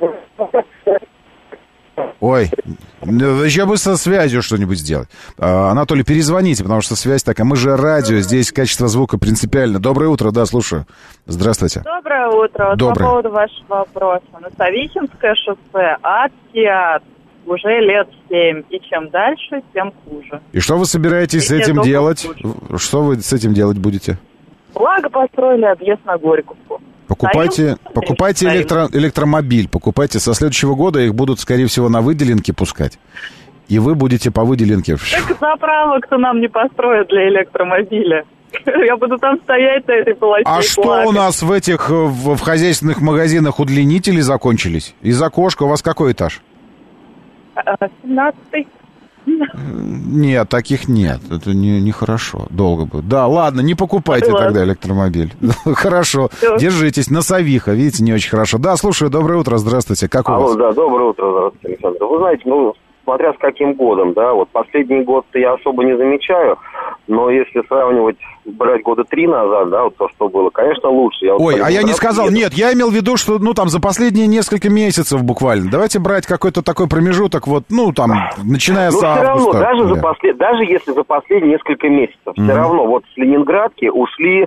Ой, еще бы со связью что-нибудь сделать. А, Анатолий, перезвоните, потому что связь такая. Мы же радио, здесь качество звука принципиально. Доброе утро, да, слушаю. Здравствуйте. Доброе утро. Доброе. По поводу вашего вопроса. На Савичинское шоссе от Тиат уже лет семь. И чем дальше, тем хуже. И что вы собираетесь с этим делать? Хуже. Что вы с этим делать будете? Благо построили объезд на Горьковку. Покупайте, покупайте электро, электромобиль, покупайте. Со следующего года их будут, скорее всего, на выделенке пускать. И вы будете по выделенке. Так заправок-то нам не построят для электромобиля. Я буду там стоять на этой полосе. А что плакать. У нас в этих, в, в хозяйственных магазинах удлинители закончились? Из окошка у вас какой этаж? семнадцатый. Нет, таких нет. Это не, нехорошо. Долго будет. Да, ладно, не покупайте ладно. Тогда электромобиль. Хорошо. Все. Держитесь. На Савиха, видите, не очень хорошо. Да, слушаю, доброе утро, здравствуйте. Как у Алло, вас? Да, доброе утро, здравствуйте, Александр. Вы знаете, ну, смотря с каким годом, да, вот последний год я особо не замечаю, но если сравнивать, брать года три назад, да, вот то, что было, конечно, лучше. Я вот Ой, а я не сказал, еду. Нет, я имел в виду, что, ну, там, за последние несколько месяцев буквально. Давайте брать какой-то такой промежуток, вот, ну, там, начиная ну, с августа. Равно, даже, за послед... даже если за последние несколько месяцев, mm-hmm. все равно, вот с Ленинградки ушли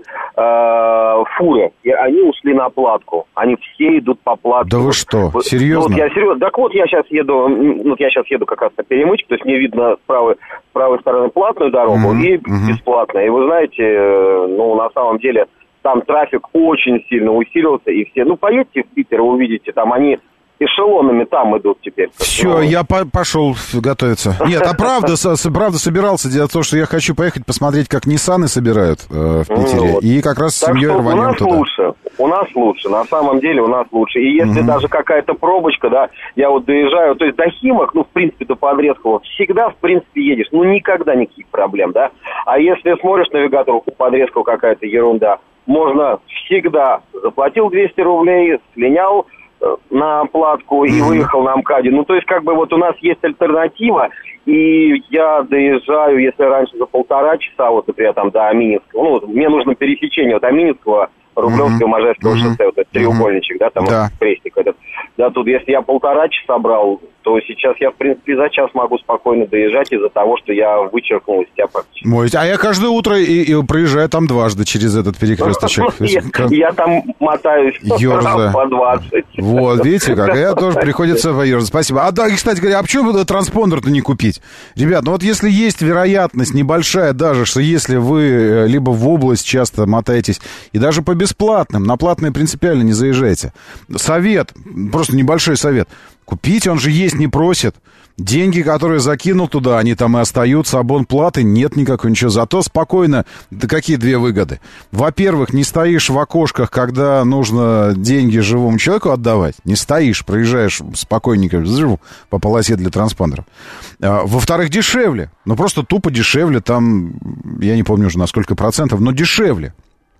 э, фуры, и они ушли на платку. Они все идут по платке. Да вы что, вот, серьезно? Ну, вот я серьезно. Так вот, я сейчас еду, ну, я сейчас еду как раз на перемычке, то есть мне видно с правой, с правой стороны платную дорогу mm-hmm. и mm-hmm. бесплатную. И вы знаете, ну, на самом деле, там трафик очень сильно усилился, и все, ну, поедьте в Питер, вы увидите, там они эшелонами там идут теперь. Все, ну... я по- пошел готовиться. Нет, а правда, со- правда собирался. Дело в том, что я хочу поехать посмотреть, как Ниссаны собирают э, в Питере. Ну, вот. И как раз с семьей рванем у нас туда. лучше, у нас лучше, на самом деле у нас лучше. И если угу. даже какая-то пробочка, да, я вот доезжаю, то есть до Химок, ну, в принципе, до Подрезкова, всегда, в принципе, едешь. Ну, никогда никаких проблем, да. А если смотришь навигатор, у Подрезкова какая-то ерунда, можно всегда. Заплатил двести рублей, слинял на платку и mm-hmm. выехал на МКАДе. Ну, то есть, как бы, вот у нас есть альтернатива, и я доезжаю, если раньше за полтора часа, вот, например, там, до Амининского, ну, вот, мне нужно пересечение вот Амининского, Рублевского, mm-hmm. Можайского mm-hmm. шоссе, вот этот треугольничек, да, там, да. вот, крестик этот. Да, тут, если я полтора часа брал, то сейчас я, в принципе, за час могу спокойно доезжать из-за того, что я вычеркнул из себя практически. Ой, а я каждое утро и, и проезжаю там дважды через этот перекресточек. Я там мотаюсь по двадцать. Вот, видите, как я тоже приходится поерзать. Спасибо. А да, и, кстати говоря, а почему бы транспондер-то не купить? Ребят, ну вот если есть вероятность небольшая даже, что если вы либо в область часто мотаетесь, и даже по бесплатным, на платные принципиально не заезжайте. Совет, просто небольшой совет. Купить он же есть не просит. Деньги, которые закинул туда, они там и остаются. Абонплаты нет никакой, ничего. Зато спокойно. Да какие две выгоды? Во-первых, не стоишь в окошках, когда нужно деньги живому человеку отдавать. Не стоишь, проезжаешь спокойненько по полосе для транспондеров. Во-вторых, дешевле. Ну, просто тупо дешевле. Там, я не помню уже на сколько процентов, но дешевле.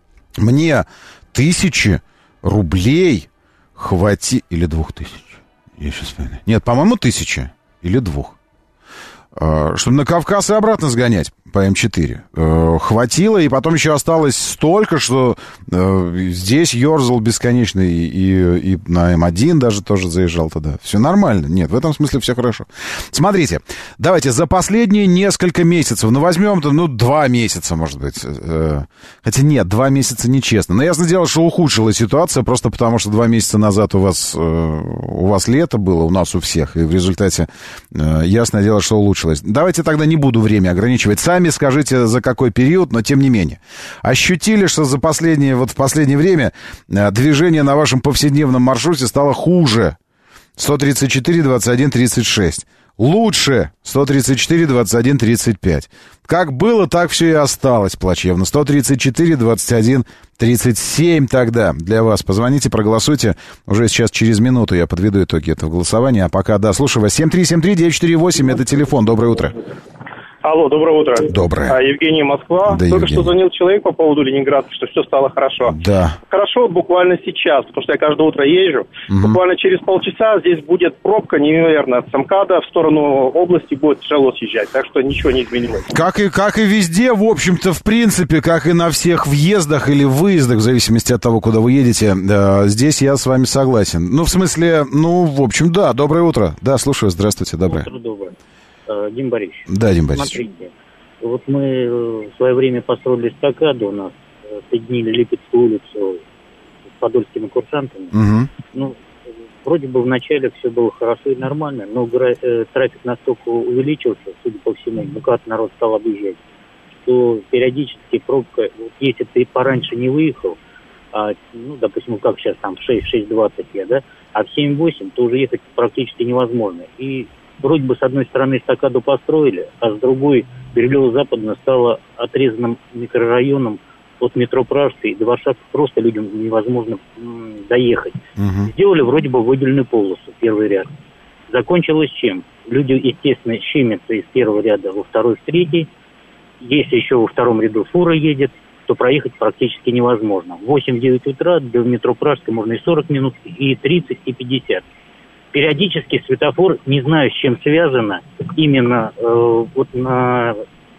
Мне тысячи рублей хватит... Или двух тысяч. Я сейчас вспоминаю. Нет, по-моему, тысяча или двух. Чтобы на Кавказ и обратно сгонять. по эм четыре. Э, хватило, и потом еще осталось столько, что э, здесь ерзал бесконечно, и, и, и на эм один даже тоже заезжал туда. Все нормально. Нет, в этом смысле все хорошо. Смотрите, давайте за последние несколько месяцев, ну, возьмем-то, ну, два месяца, может быть. Э, хотя нет, два месяца нечестно. Но ясно дело, что ухудшилась ситуация, просто потому что два месяца назад у вас, э, у вас лето было, у нас у всех, и в результате э, ясное дело, что улучшилось. Давайте тогда не буду время ограничивать. Сами скажите, за какой период, но тем не менее. Ощутили, что за последнее, вот в последнее время движение на вашем повседневном маршруте стало хуже? сто тридцать четыре, двадцать один, тридцать шесть. Лучше сто тридцать четыре, двадцать один, тридцать пять. Как было, так все и осталось плачевно. сто тридцать четыре, двадцать один, тридцать семь тогда для вас. Позвоните, проголосуйте. Уже сейчас через минуту я подведу итоги этого голосования. А пока, да, слушаю вас. семь три семь три девять четыре восемь, это телефон. Доброе утро. Алло, доброе утро. Доброе. А, Евгений, Москва. Да, Только Евгений. что звонил человек по поводу Ленинграда, что все стало хорошо. Да. Хорошо буквально сейчас, потому что я каждое утро езжу. Угу. Буквально через полчаса здесь будет пробка неимоверная. От МКАДа в сторону области будет тяжело съезжать, так что ничего не изменилось. Как и, как и везде, в общем-то, в принципе, как и на всех въездах или выездах, в зависимости от того, куда вы едете, э, здесь я с вами согласен. Ну, в смысле, ну, в общем, да, доброе утро. Да, слушаю, здравствуйте, доброе. Утро доброе. Э, Дим Борисович. Да, Дим Борисович. Смотрите, вот мы в свое время построили эстакаду у нас, э, соединили Липецкую улицу с подольскими курсантами. Угу. Ну, вроде бы вначале все было хорошо и нормально, но гра- э, трафик настолько увеличился, судя по всему, ну как народ стал объезжать, что периодически пробка, вот если ты пораньше не выехал, а, ну, допустим, как сейчас там в шесть двадцать я, да, а в семь восемь, то уже ехать практически невозможно. И вроде бы с одной стороны эстакаду построили, а с другой Бирюлево-Западное стало отрезанным микрорайоном от метро Пражской, и до Варшавы просто людям невозможно м, доехать. Угу. Сделали вроде бы выделенную полосу, первый ряд. Закончилось чем? Люди, естественно, щемятся из первого ряда во второй, в третий. Если еще во втором ряду фура едет, то проехать практически невозможно. В восемь-девять утра до метро Пражской можно и сорок минут, и тридцать, и пятьдесят. Периодически светофор, не знаю, с чем связано, именно э, вот на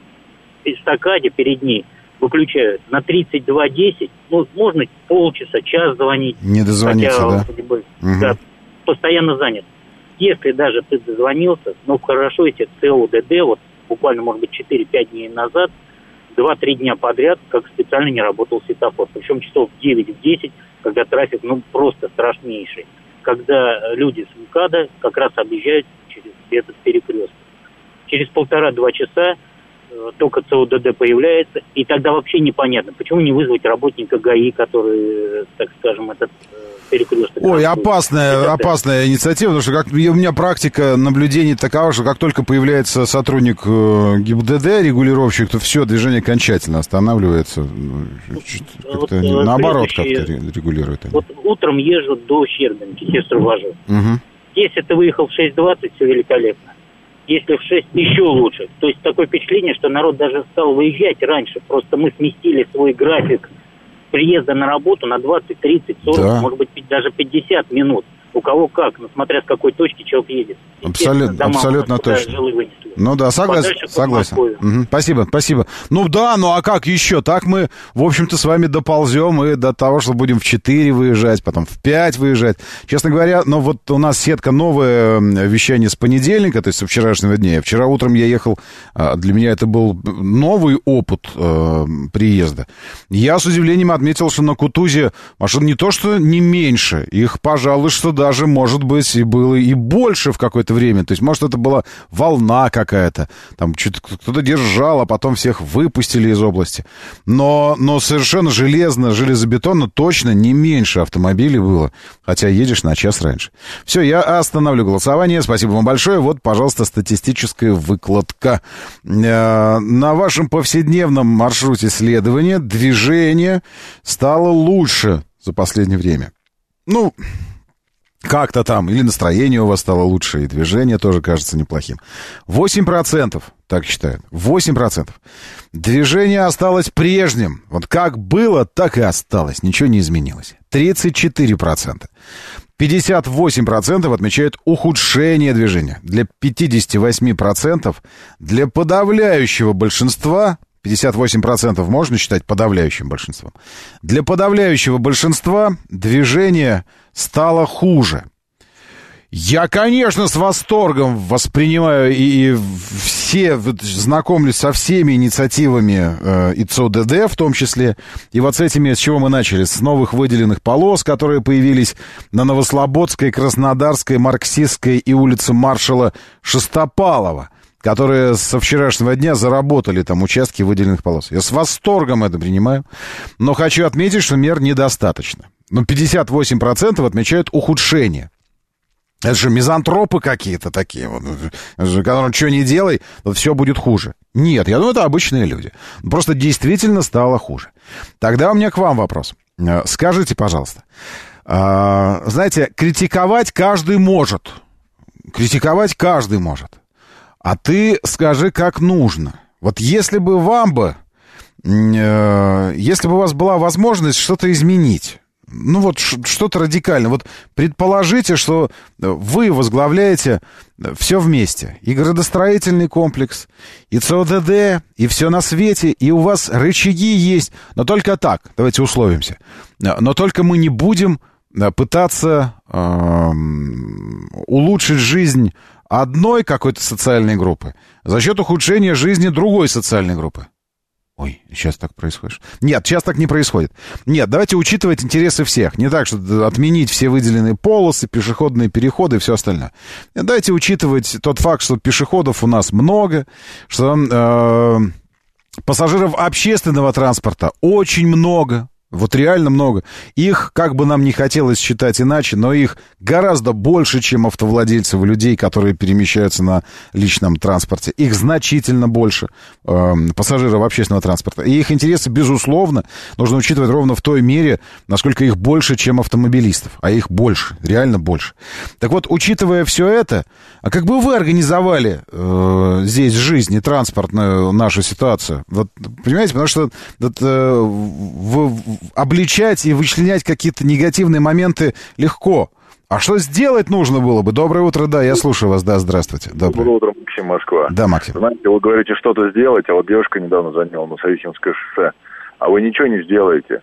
эстакаде перед ней выключают на тридцать два десять, ну, можно полчаса, час звонить. Не дозвониться, хотя, да? вроде бы, Угу. да, постоянно занят. Если даже ты дозвонился, ну, хорошо, если ЦОДД, вот буквально, может быть, четыре-пять дней назад, два-три дня подряд, как специально не работал светофор. Причем часов в девять-десять, когда трафик, ну, просто страшнейший. Когда люди с МКАДа как раз объезжают через этот перекресток. Через полтора-два часа э, только ЦОДД появляется, и тогда вообще непонятно, почему не вызвать работника ГАИ, который, э, так скажем, этот э, перекресток... Ой, опасная, это, опасная инициатива, потому что как, у меня практика наблюдений такова, что как только появляется сотрудник э, ГИБДД, регулировщик, то все, движение окончательно останавливается. Как-то вот, наоборот следующие... как-то регулирует. Вот утром езжу до Щербинки, сестру вожу. Угу. Если ты выехал в шесть двадцать, все великолепно. Если в шесть, еще лучше. То есть такое впечатление, что народ даже стал выезжать раньше. Просто мы сместили свой график приезда на работу на двадцать, тридцать, сорок, да. Может быть, даже пятьдесят минут. У кого как, ну, смотря с какой точки человек едет. Абсолютно, абсолютно точно. Ну да, согласен, согласен. Угу. Спасибо, спасибо. Ну да, ну а как еще? Так мы, в общем-то, с вами доползем и до того, что будем в четыре выезжать, потом в пять выезжать. Честно говоря, ну вот у нас сетка новое вещание с понедельника, то есть со вчерашнего дня. Вчера утром я ехал, для меня это был новый опыт э, приезда. Я с удивлением отметил, что на Кутузе машин не то, что не меньше, их, пожалуй, что да, даже, может быть, и было и больше в какое-то время. То есть, может, это была волна какая-то. Там что-то кто-то держал, а потом всех выпустили из области. Но, но совершенно железно, железобетонно точно не меньше автомобилей было. Хотя едешь на час раньше. Все, я остановлю голосование. Спасибо вам большое. Вот, пожалуйста, статистическая выкладка. На вашем повседневном маршруте следования движение стало лучше за последнее время. Ну... Как-то там, или настроение у вас стало лучше, и движение тоже кажется неплохим. восемь процентов, так считают, восемь процентов. Движение осталось прежним. Вот как было, так и осталось, ничего не изменилось. тридцать четыре процента. пятьдесят восемь процентов отмечают ухудшение движения. Для пятьдесят восемь процентов, для подавляющего большинства, пятьдесят восемь процентов можно считать подавляющим большинством, для подавляющего большинства движение стало хуже. Я, конечно, с восторгом воспринимаю и, и все, знакомлюсь со всеми инициативами э, ИЦО-ДД в том числе. И вот с этими, с чего мы начали? С новых выделенных полос, которые появились на Новослободской, Краснодарской, Марксистской и улице маршала Шестопалова, которые со вчерашнего дня заработали там участки выделенных полос. Я с восторгом это принимаю, но хочу отметить, что мер недостаточно. Но пятьдесят восемь процентов отмечают ухудшение. Это же мизантропы какие-то такие, вот, которым что ни делай, вот все будет хуже. Нет, я думаю, это обычные люди. Просто действительно стало хуже. Тогда у меня к вам вопрос. Скажите, пожалуйста, знаете, критиковать каждый может. Критиковать каждый может. А ты скажи, как нужно. Вот если бы вам бы, если бы у вас была возможность что-то изменить, ну вот что-то радикальное. Вот предположите, что вы возглавляете все вместе. И градостроительный комплекс, и ЦОДД, и все на свете, и у вас рычаги есть. Но только так, давайте условимся. Но только мы не будем пытаться э, улучшить жизнь одной какой-то социальной группы за счет ухудшения жизни другой социальной группы. Ой, сейчас так происходит. Нет, сейчас так не происходит. Нет, давайте учитывать интересы всех. Не так, что отменить все выделенные полосы, пешеходные переходы и все остальное. Давайте учитывать тот факт, что пешеходов у нас много, что э, пассажиров общественного транспорта очень много. Вот реально много. Их, как бы нам не хотелось считать иначе, но их гораздо больше, чем автовладельцев и людей, которые перемещаются на личном транспорте. Их значительно больше э, пассажиров общественного транспорта. И их интересы, безусловно, нужно учитывать ровно в той мере, насколько их больше, чем автомобилистов. А их больше, реально больше. Так вот, учитывая все это, а как бы вы организовали э, здесь жизнь и транспортную нашу ситуацию? Вот, понимаете, потому что вот, э, в, обличать и вычленять какие-то негативные моменты легко. А что сделать нужно было бы? Доброе утро, да, я слушаю вас, да, здравствуйте. Доброе, Доброе утро, Максим, Москва. Да, Максим. Знаете, вы говорите, что-то сделать, а вот девушка недавно звонила на Савихинское шоссе, а вы ничего не сделаете,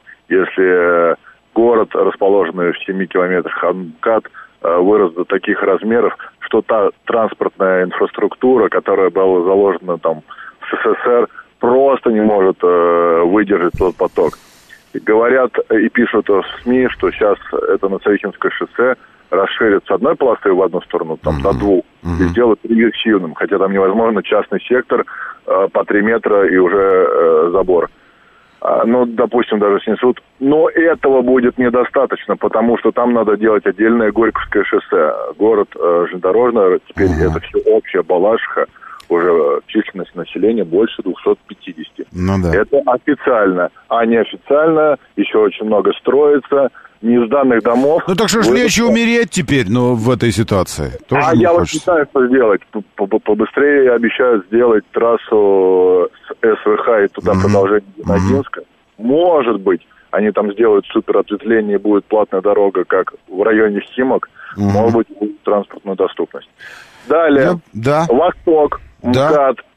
если город, расположенный в семи километрах от МКАД, вырос до таких размеров, что та транспортная инфраструктура, которая была заложена там в СССР, просто не может выдержать тот поток. И говорят и пишут в СМИ, что сейчас это на Савихинское шоссе расширят с одной полосы в одну сторону, там, mm-hmm. до двух, mm-hmm. и сделают реверсивным, хотя там невозможно частный сектор э, по три метра и уже э, забор. А, ну, допустим, даже снесут. Но этого будет недостаточно, потому что там надо делать отдельное Горьковское шоссе. Город э, железнодорожный, теперь mm-hmm. это все общая Балашиха. Уже численность населения больше двести пятьдесят. Ну, да. Это официально. А неофициально еще очень много строится. Несданных домов. Ну так что ж, вы... лечь и умереть теперь, ну, в этой ситуации. Тоже а я вот не знаю, что сделать. Побыстрее обещают сделать трассу с СВХ и туда mm-hmm. продолжение Геннадинска. Mm-hmm. Может быть, они там сделают супер ответвление, и будет платная дорога, как в районе Химок. Mm-hmm. Может быть, будет транспортная доступность. Далее. Да. Восток. МКАД. Да.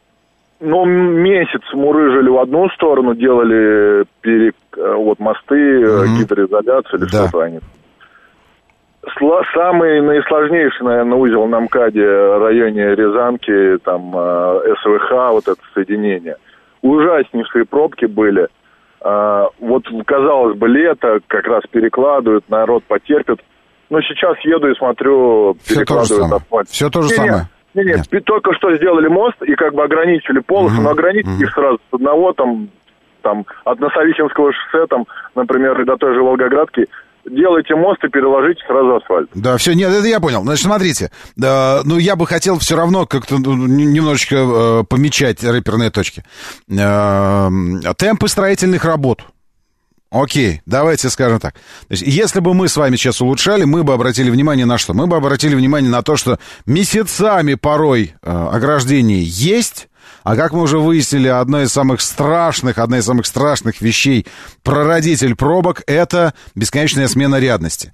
Ну, месяц мурыжили в одну сторону, делали перек, вот мосты, mm-hmm. гидроизоляцию или да. что-то они. Сла- самый наисложнейший, наверное, узел на МКАДе в районе Рязанки, там э, СВХ, вот это соединение. Ужаснейшие пробки были. Э, вот, казалось бы, лето, как раз перекладывают, народ потерпит. Но сейчас еду и смотрю, перекладывают асфальт. Все то же самое. Нет, нет, нет, только что сделали мост и как бы ограничили полосу, uh-huh. но ограничили uh-huh. их сразу с одного, там, там, от Носовихинского шоссе, там, например, и до той же Волгоградки. Делайте мост и переложите сразу асфальт. Да, все, нет, это я понял. Значит, смотрите, э, ну, я бы хотел все равно как-то немножечко э, помечать рэперные точки. Э, темпы строительных работ. Окей, давайте скажем так. То есть, если бы мы с вами сейчас улучшали, мы бы обратили внимание на что? Мы бы обратили внимание на то, что месяцами порой э, ограждений есть, а как мы уже выяснили, одна из самых страшных, одна из самых страшных вещей, прародитель пробок, это бесконечная смена рядности.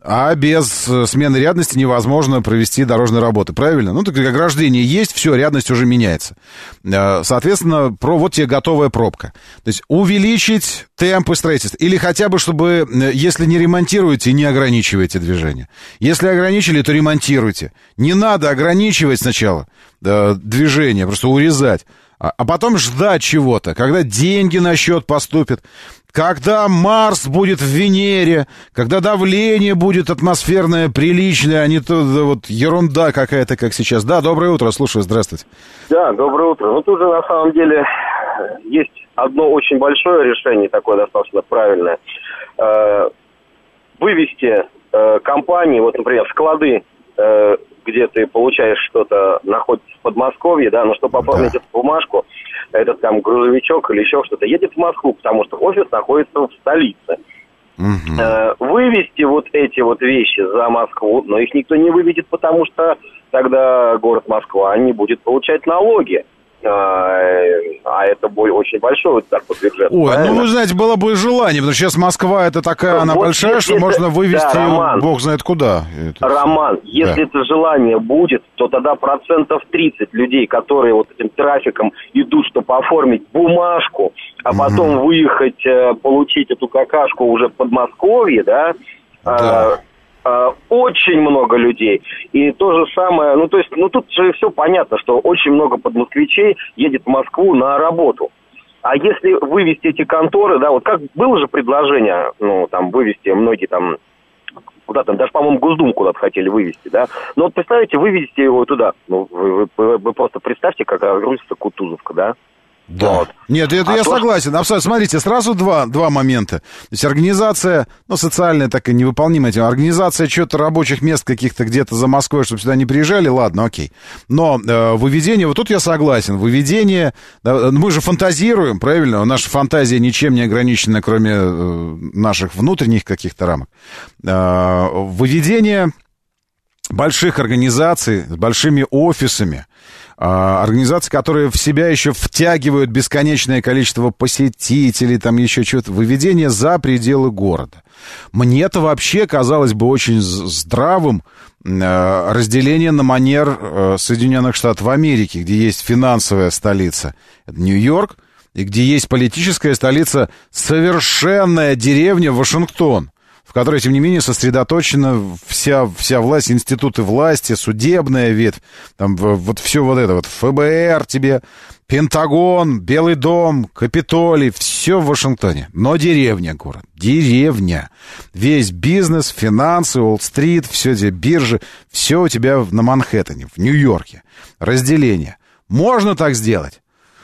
А без смены рядности невозможно провести дорожные работы, правильно? Ну, так как ограждение есть, все, рядность уже меняется. Соответственно, про, вот тебе готовая пробка. То есть увеличить темпы строительства. Или хотя бы, чтобы, если не ремонтируете, не ограничивайте движение. Если ограничили, то ремонтируйте. Не надо ограничивать сначала движение, просто урезать. А потом ждать чего-то, когда деньги на счет поступят, когда Марс будет в Венере, когда давление будет атмосферное, приличное, а не то вот ерунда какая-то, как сейчас. Да, доброе утро, слушаю, здравствуйте. Да, доброе утро. Ну, тут же на самом деле есть одно очень большое решение, такое достаточно правильное. Э, вывести э, компании, вот, например, склады, э, где ты получаешь что-то, находится в Подмосковье, да, но чтобы оформить да. эту бумажку, этот там грузовичок или еще что-то едет в Москву, потому что офис находится в столице. Угу. Э, вывести вот эти вот вещи за Москву, но их никто не выведет, потому что тогда город Москва не будет получать налоги. А это будет очень большой удар по бюджету. Ой, правильно? ну вы знаете, было бы желание, потому что сейчас Москва это такая, ну, она вот большая, что это, можно вывести да, Роман, бог знает куда. Это... Роман, если да. это желание будет, то тогда процентов тридцать людей, которые вот этим трафиком идут, чтобы оформить бумажку, а mm-hmm. потом выехать, получить эту какашку уже в Подмосковье, да, да. Очень много людей. И то же самое, ну то есть, ну тут же все понятно, что очень много подмосквичей едет в Москву на работу. А если вывести эти конторы, да, вот как было же предложение, ну там вывести многие там, куда-то, даже, по-моему, Госдуму куда-то хотели вывести, да. Но вот представьте, вывезите его туда, ну вы, вы, вы просто представьте, как разгрузится Кутузовка, да. Да. Вот. Нет, это а я то... согласен. Абсолютно. Смотрите, сразу два, два момента. То есть организация, ну, социальная такая, невыполнимая тема. Организация что-то рабочих мест каких-то где-то за Москвой, чтобы сюда не приезжали, ладно, окей. Но э, выведение, вот тут я согласен. Выведение, да, мы же фантазируем, правильно? Наша фантазия ничем не ограничена, кроме э, наших внутренних каких-то рамок. Э, выведение больших организаций с большими офисами, организации, которые в себя еще втягивают бесконечное количество посетителей, там еще что-то, выведение за пределы города. Мне-то вообще казалось бы очень здравым разделение на манер Соединенных Штатов Америки, где есть финансовая столица, это Нью-Йорк, и где есть политическая столица, совершенная деревня Вашингтон, в которой, тем не менее, сосредоточена вся, вся власть, институты власти, судебная ветвь, там вот все вот это вот, эф бэ эр тебе, Пентагон, Белый дом, Капитолий, все в Вашингтоне. Но деревня, город, деревня. Весь бизнес, финансы, Уолл-стрит, все эти биржи, все у тебя на Манхэттене, в Нью-Йорке. Разделение. Можно так сделать?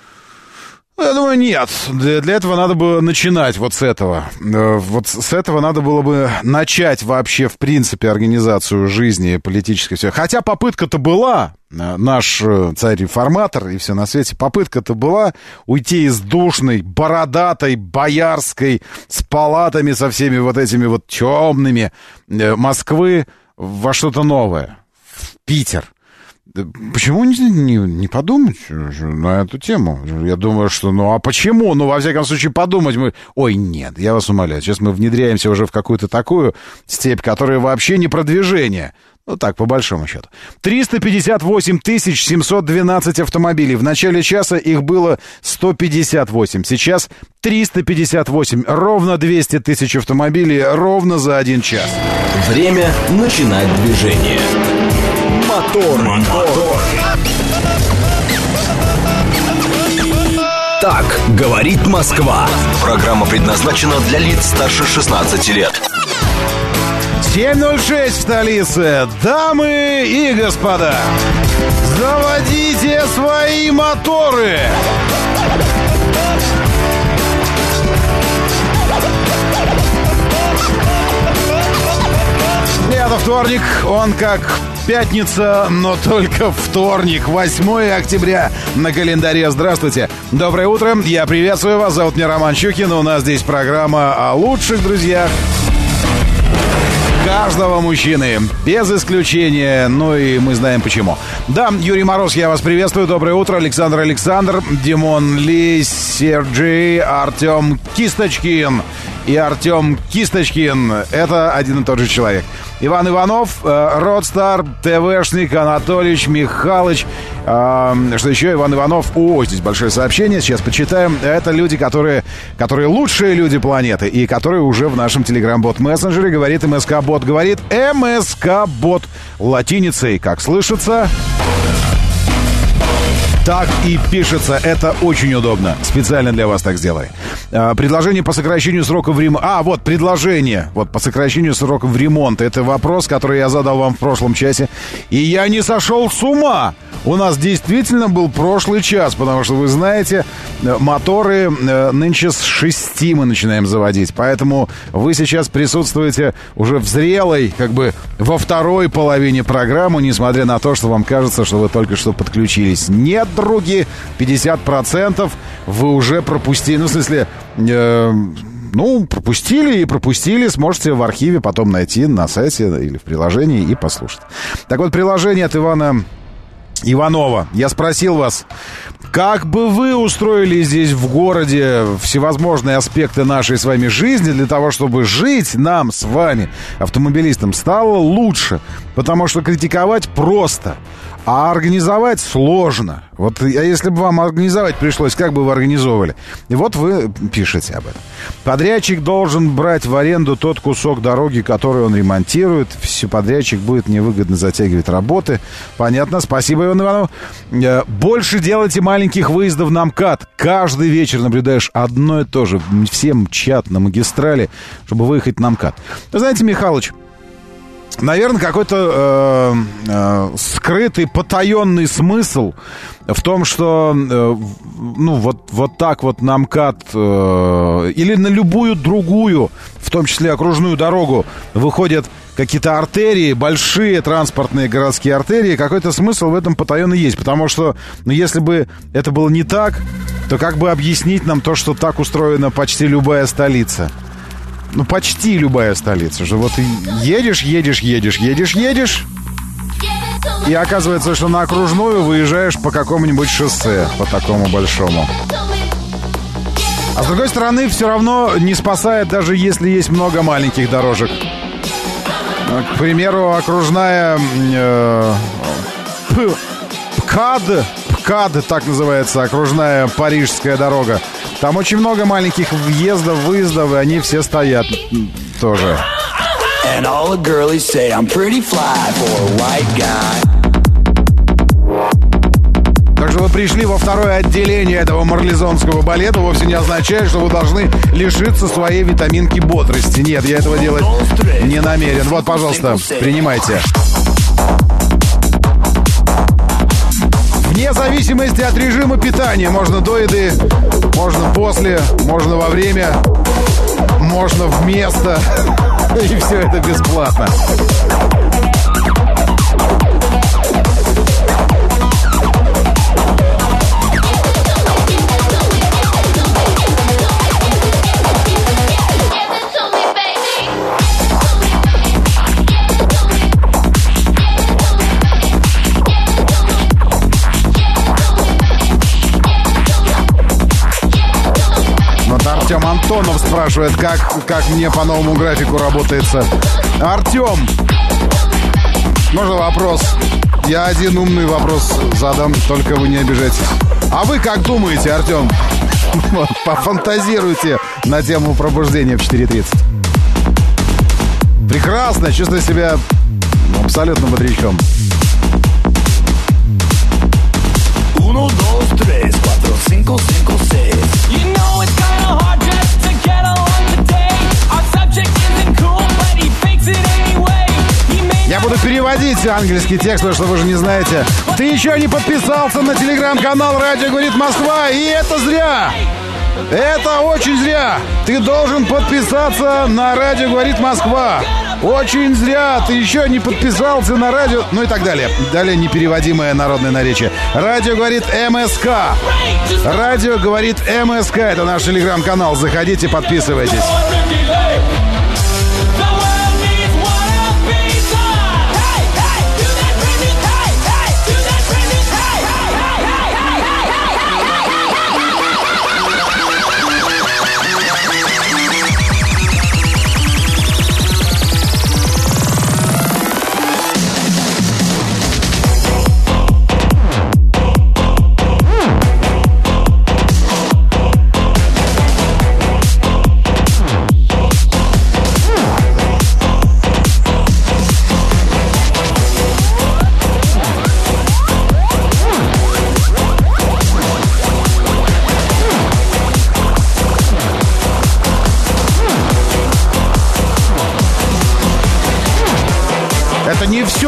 Я думаю, нет. Для, для этого надо было начинать вот с этого. Вот с этого надо было бы начать вообще, в принципе, организацию жизни политической. Все. Хотя попытка-то была, наш царь-реформатор и все на свете, попытка-то была уйти из душной, бородатой, боярской, с палатами, со всеми вот этими вот темными Москвы во что-то новое, в Питер. Почему не, не, не подумать на эту тему? Я думаю, что, ну, а почему? Ну, во всяком случае, подумать мы... Ой, нет, я вас умоляю, сейчас мы внедряемся уже в какую-то такую степь, которая вообще не продвижение. Ну, так, по большому счету. триста пятьдесят восемь тысяч семьсот двенадцать автомобилей. В начале часа их было сто пятьдесят восемь. Сейчас триста пятьдесят восемь. Ровно двести тысяч автомобилей ровно за один час. Время начинать движение. Мотор, мотор. Так говорит Москва. Программа предназначена для лиц старше шестнадцати лет. семь ноль шесть в столице. Дамы и господа, заводите свои моторы. Это вторник, он как пятница, но только вторник, восьмое октября на календаре. Здравствуйте, доброе утро, я приветствую вас, зовут меня Роман Щукин. У нас здесь программа о лучших друзьях каждого мужчины, без исключения, ну и мы знаем почему. Да, Юрий Мороз, я вас приветствую, доброе утро, Александр Александр, Димон Ли, Сергей, Артем Кисточкин и Артем Кисточкин. Это один и тот же человек. Иван Иванов, э, Родстар, ТВшник, Анатольевич, Михалыч. Э, что еще? Иван Иванов. О, здесь большое сообщение. Сейчас почитаем. Это люди, которые, которые лучшие люди планеты и которые уже в нашем Telegram-бот-мессенджере. Говорит МСК-бот. Говорит МСК-бот. Латиницей, как слышится... Так и пишется. Это очень удобно. Специально для вас так сделали. А, предложение по сокращению сроков ремонта. А, вот, предложение. Вот, по сокращению сроков ремонта. Это вопрос, который я задал вам в прошлом часе. И я не сошел с ума. У нас действительно был прошлый час, потому что, вы знаете, моторы нынче с шести мы начинаем заводить. Поэтому вы сейчас присутствуете уже в зрелой, как бы, во второй половине программы, несмотря на то, что вам кажется, что вы только что подключились. Нет, други, пятьдесят процентов вы уже пропустили. Ну, в смысле, э, ну, пропустили и пропустили. Сможете в архиве потом найти на сайте или в приложении и послушать. Так вот, приложение от Ивана Иванова. Я спросил вас, как бы вы устроили здесь в городе всевозможные аспекты нашей с вами жизни для того, чтобы жить нам с вами, автомобилистам, стало лучше. Потому что критиковать просто, а организовать сложно. Вот а если бы вам организовать пришлось, как бы вы организовывали? И вот вы пишете об этом. Подрядчик должен брать в аренду тот кусок дороги, который он ремонтирует. Все, подрядчик будет невыгодно затягивать работы. Понятно, спасибо, Иван Иванов. Больше делайте маленьких выездов на МКАД. Каждый вечер наблюдаешь одно и то же. Все мчат на магистрали, чтобы выехать на МКАД. Вы знаете, Михалыч, наверное, какой-то э, э, скрытый, потаенный смысл в том, что э, ну, вот, вот так вот на МКАД э, или на любую другую, в том числе окружную дорогу, выходят какие-то артерии, большие транспортные городские артерии. Какой-то смысл в этом потаенный есть. Потому что, ну, если бы это было не так, то как бы объяснить нам то, что так устроена почти любая столица? Ну, почти любая столица же. Вот ты едешь, едешь, едешь, едешь, едешь, и оказывается, что на окружную выезжаешь по какому-нибудь шоссе, по такому большому. А с другой стороны, все равно не спасает, даже если есть много маленьких дорожек. К примеру, окружная э, ПКАД, ПКАД, так называется, окружная парижская дорога. Там очень много маленьких въездов, выездов, и они все стоят тоже. And all the girlies say I'm pretty fly for a white guy. Так что вы пришли во второе отделение этого марлезонского балета, вовсе не означает, что вы должны лишиться своей витаминки бодрости. Нет, я этого делать не намерен. Вот, пожалуйста, принимайте. Вне зависимости от режима питания. Можно до еды, можно после, можно во время, можно вместо. И все это бесплатно. Артем Антонов спрашивает, как, как мне по новому графику работается. Артем, можно вопрос? Я один умный вопрос задам, только вы не обижайтесь. А вы как думаете, Артем? Пофантазируйте на тему пробуждения в четыре тридцать. Прекрасно, чувствую себя абсолютно бодрячком. Uno, dos, tres, cuatro, cinco, cinco, seis. You know it's kinda hard just to get along today. Our subject isn't cool, but he fakes it anyway. Я буду переводить английский текст, потому что вы же не знаете. Ты еще не подписался на телеграм-канал «Радио говорит Москва», и это зря. Это очень зря. Ты должен подписаться на «Радио говорит Москва». Очень зря. Ты еще не подписался на радио. Ну и так далее. Далее непереводимое народное наречие. Радио говорит МСК. Радио говорит МСК. Это наш телеграм-канал. Заходите, подписывайтесь.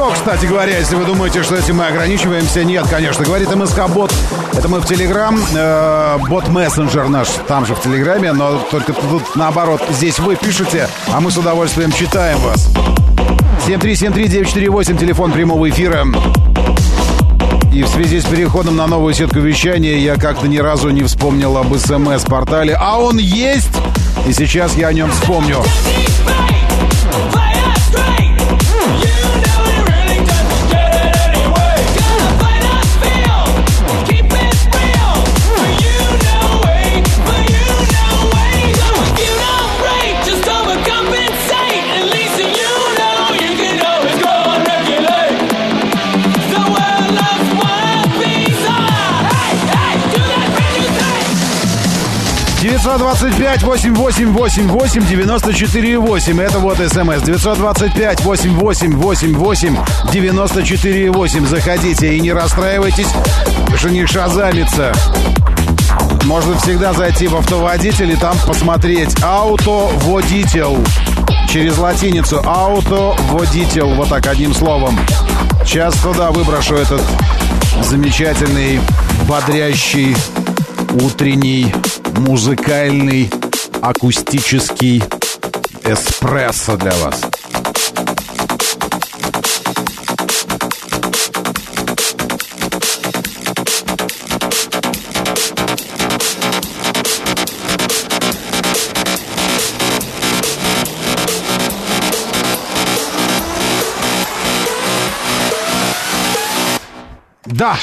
все, кстати говоря, если вы думаете, что этим мы ограничиваемся. Нет, конечно. Говорит МСК-бот. Это мы в Телеграм. Э, бот-мессенджер наш там же в Телеграме. Но только тут наоборот. Здесь вы пишете, а мы с удовольствием читаем вас. семь три семь три девять четыре восемь. Телефон прямого эфира. И в связи с переходом на новую сетку вещания я как-то ни разу не вспомнил об СМС-портале. А он есть! И сейчас я о нем вспомню. девятьсот двадцать пять восемь восемь восемь восемь девяносто четыре восемь. Это вот СМС. девятьсот двадцать пять восемь восемь восемь восемь девяносто четыре восемь. Заходите и не расстраивайтесь, что не шазамится. Можно всегда зайти в автоводитель и там посмотреть. Автоводитель. Через латиницу. Автоводитель. Вот так, одним словом. Сейчас туда выброшу этот замечательный, бодрящий, утренний, музыкальный, акустический эспрессо для вас. Да.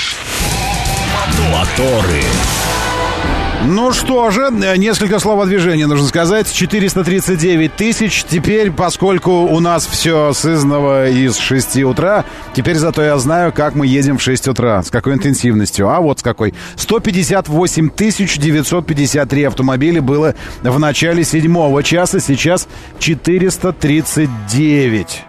Моторы. Ну что же, несколько слов о движении нужно сказать. четыреста тридцать девять тысяч. Теперь, поскольку у нас все сызново и с шести утра, теперь зато я знаю, как мы едем в шесть утра, с какой интенсивностью. А вот с какой. сто пятьдесят восемь тысяч девятьсот пятьдесят три автомобиля было в начале седьмого часа, сейчас четыреста тридцать девять.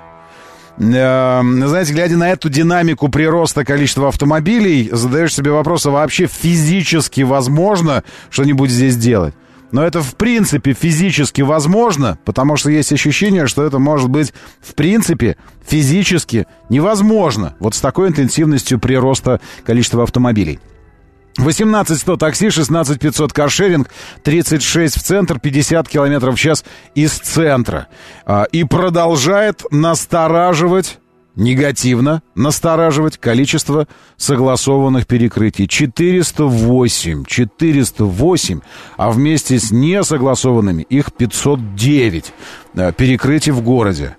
Знаете, глядя на эту динамику прироста количества автомобилей, задаешь себе вопрос, а вообще физически возможно что-нибудь здесь делать? Но это в принципе физически возможно, потому что есть ощущение, что это может быть в принципе физически невозможно. Вот с такой интенсивностью прироста количества автомобилей. восемнадцать сто такси, шестнадцать пятьсот каршеринг, тридцать шесть в центр, пятьдесят километров в час из центра. И продолжает настораживать, негативно настораживать количество согласованных перекрытий. четыреста восемь, четыреста восемь, а вместе с несогласованными их пятьсот девять перекрытий в городе.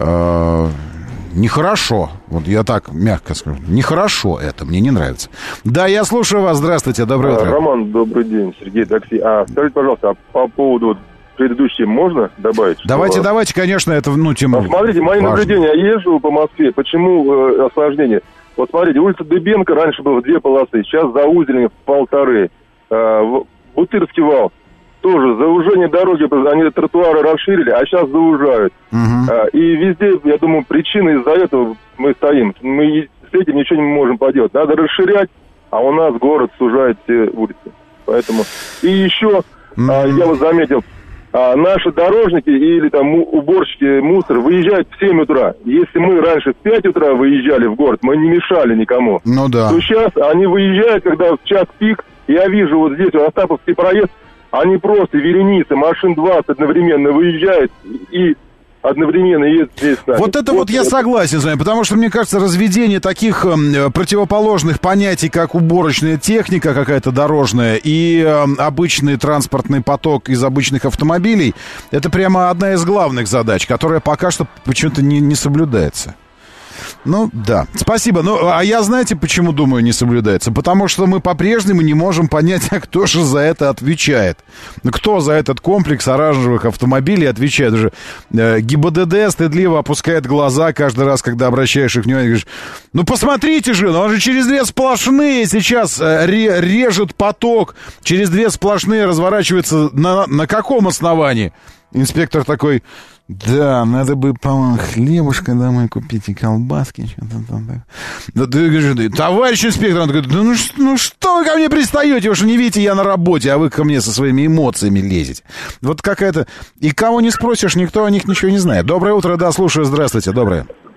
Нехорошо. Вот я так мягко скажу. Нехорошо это, мне не нравится. Да, я слушаю вас. Здравствуйте, доброе утро. Роман, добрый день. Сергей, такси. А скажите, пожалуйста, а по поводу вот предыдущей можно добавить? Давайте, что... давайте, конечно, это, ну, тема а смотрите, мои важно. наблюдения. Я езжу по Москве. Почему э, осложнение? Вот смотрите, улица Дыбенко раньше было в две полосы, сейчас заузили в полторы. Э, Бутырский вал. Тоже заужение дороги, они тротуары расширили, а сейчас заужают. Угу. А, и везде, я думаю, причина из-за этого мы стоим. Мы с этим ничего не можем поделать. Надо расширять, а у нас город сужает все улицы. Поэтому... И еще, угу. а, я вот заметил, а, наши дорожники или там уборщики мусор выезжают в семь утра. Если мы раньше в пять утра выезжали в город, мы не мешали никому. Ну да. То сейчас они выезжают, когда в час пик, я вижу вот здесь, вот Остаповский проезд, они просто вереницы, машин двадцать одновременно выезжают и одновременно едут здесь. Вот это вот, вот я согласен с вами, потому что, мне кажется, разведение таких э, противоположных понятий, как уборочная техника какая-то дорожная и э, обычный транспортный поток из обычных автомобилей, это прямо одна из главных задач, которая пока что почему-то не, не соблюдается. Ну, да. Спасибо. Ну, а я, знаете, почему, думаю, не соблюдается? Потому что мы по-прежнему не можем понять, а кто же за это отвечает. Кто за этот комплекс оранжевых автомобилей отвечает? Уже э, ГИБДД стыдливо опускает глаза каждый раз, когда обращаешь их внимание. Говоришь, ну, посмотрите же, ну, он же через две сплошные сейчас э, ре, режет поток. Через две сплошные разворачивается на, на каком основании? Инспектор такой... Да, надо бы, по-моему, хлебушка домой купить и колбаски, что-то там. Да, ты говоришь, товарищ инспектор, он говорит, ну, ну что вы ко мне пристаете, вы же не видите, я на работе, а вы ко мне со своими эмоциями лезете. Вот какая-то... И кого не спросишь, никто о них ничего не знает. Доброе утро, да, слушаю, здравствуйте, доброе.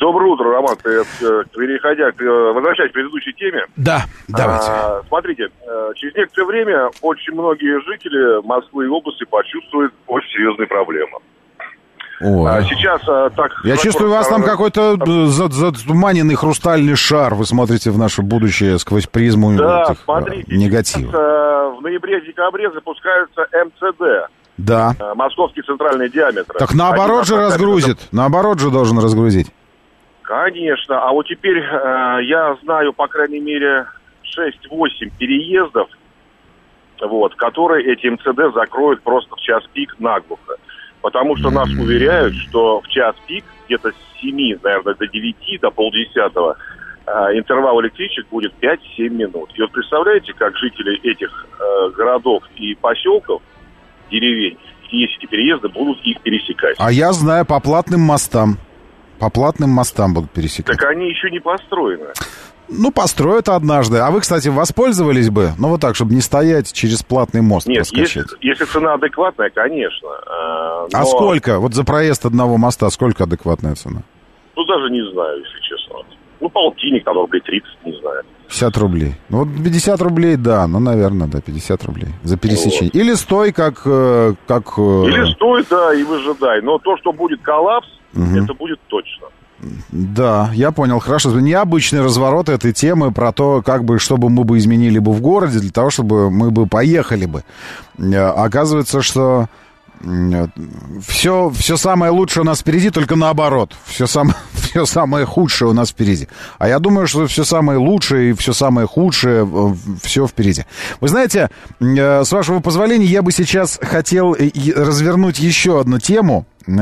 Доброе утро, Роман. Переходя, к, возвращаясь к предыдущей теме. Да, давайте. А, смотрите, через некоторое время очень многие жители Москвы и области почувствуют очень серьезные проблемы. Ой. А сейчас так... Я чувствую, у вас там какой-то затуманенный хрустальный шар. Вы смотрите в наше будущее сквозь призму да, этих смотрите, негативов. В ноябре-декабре запускаются эм цэ дэ. Да. Московский центральный диаметр. Так наоборот Один же разгрузит. это... Наоборот же должен разгрузить. Конечно. А вот теперь э, я знаю, по крайней мере, шесть-восемь переездов, вот, которые эти эм цэ дэ закроют просто в час пик наглухо. Потому что нас уверяют, что в час пик, где-то с семи, наверное, до девяти, до полдесятого, э, интервал электричек будет пять-семь минут. И вот представляете, как жители этих э, городов и поселков, деревень, если эти переезды будут их пересекать. А я знаю, по платным мостам. По платным мостам будут пересекать. Так они еще не построены. Ну, построят однажды. А вы, кстати, воспользовались бы? Ну, вот так, чтобы не стоять через платный мост. Нет, если, если цена адекватная, конечно. Э, но... А сколько? Вот за проезд одного моста сколько адекватная цена? Ну, даже не знаю, если честно. Ну, полтинник, там, рублей тридцать, не знаю. пятьдесят рублей. Ну, вот пятьдесят рублей, да. Ну, наверное, да, пятьдесят рублей за пересечение. Вот. Или стой, как... как Или стой, да, и выжидай. Но то, что будет коллапс, угу. это будет точно. Да, я понял, хорошо. Необычный разворот этой темы про то, как бы, что бы мы бы изменили бы в городе, для того, чтобы мы бы поехали бы. Оказывается, что все, все самое лучшее у нас впереди, только наоборот. Все, сам, все самое худшее у нас впереди. А я думаю, что все самое лучшее и все самое худшее, все впереди. Вы знаете, с вашего позволения, я бы сейчас хотел развернуть еще одну тему,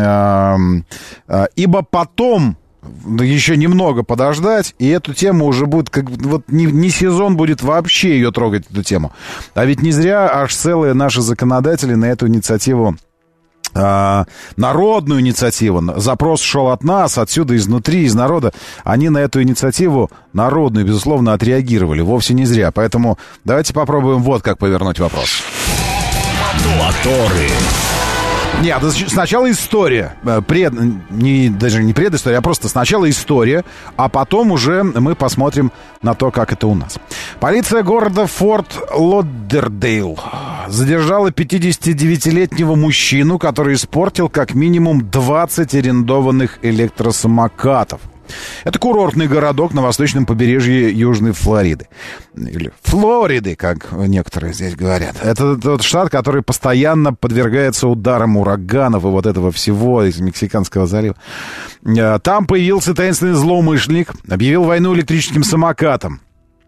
ибо потом... еще немного подождать, и эту тему уже будет, как вот не, не сезон будет вообще ее трогать, эту тему. А ведь не зря аж целые наши законодатели на эту инициативу, а, народную инициативу, запрос шел от нас, отсюда, изнутри, из народа, они на эту инициативу народную, безусловно, отреагировали, вовсе не зря. Поэтому давайте попробуем вот как повернуть вопрос. Моторы. Нет, сначала история, пред, не, даже не предыстория, а просто сначала история, а потом уже мы посмотрим на то, как это у нас. Полиция города Форт Лодердейл задержала пятидесятидевятилетнего мужчину, который испортил как минимум двадцать арендованных электросамокатов. Это курортный городок на восточном побережье Южной Флориды. Или Флориды, как некоторые здесь говорят. Это тот штат, который постоянно подвергается ударам ураганов и вот этого всего из Мексиканского залива. Там появился таинственный злоумышленник, объявил войну электрическим самокатам.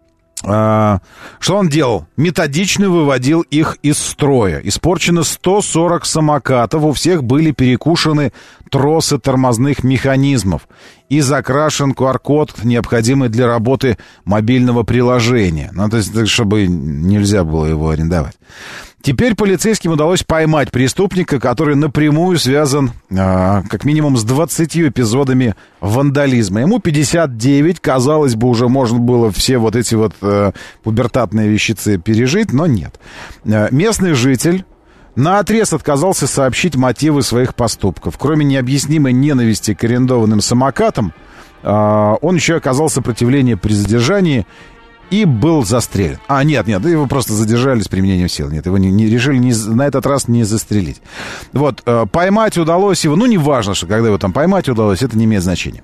Что он делал? Методично выводил их из строя. Испорчено сто сорок самокатов. У всех были перекушены тросы тормозных механизмов. И закрашен ку ар код, необходимый для работы мобильного приложения. Ну, то есть, чтобы нельзя было его арендовать. Теперь полицейским удалось поймать преступника, который напрямую связан а, как минимум с двадцатью эпизодами вандализма. Ему пятьдесят девять, казалось бы, уже можно было все вот эти вот а, пубертатные вещицы пережить, но нет. А, местный житель наотрез отказался сообщить мотивы своих поступков. Кроме необъяснимой ненависти к арендованным самокатам, а, он еще оказал сопротивление при задержании и был застрелен. А, нет, нет, его просто задержали с применением сил. Нет, его не, не решили не, на этот раз не застрелить. Вот, э, поймать удалось его, ну, не важно, что когда его там поймать удалось, это не имеет значения.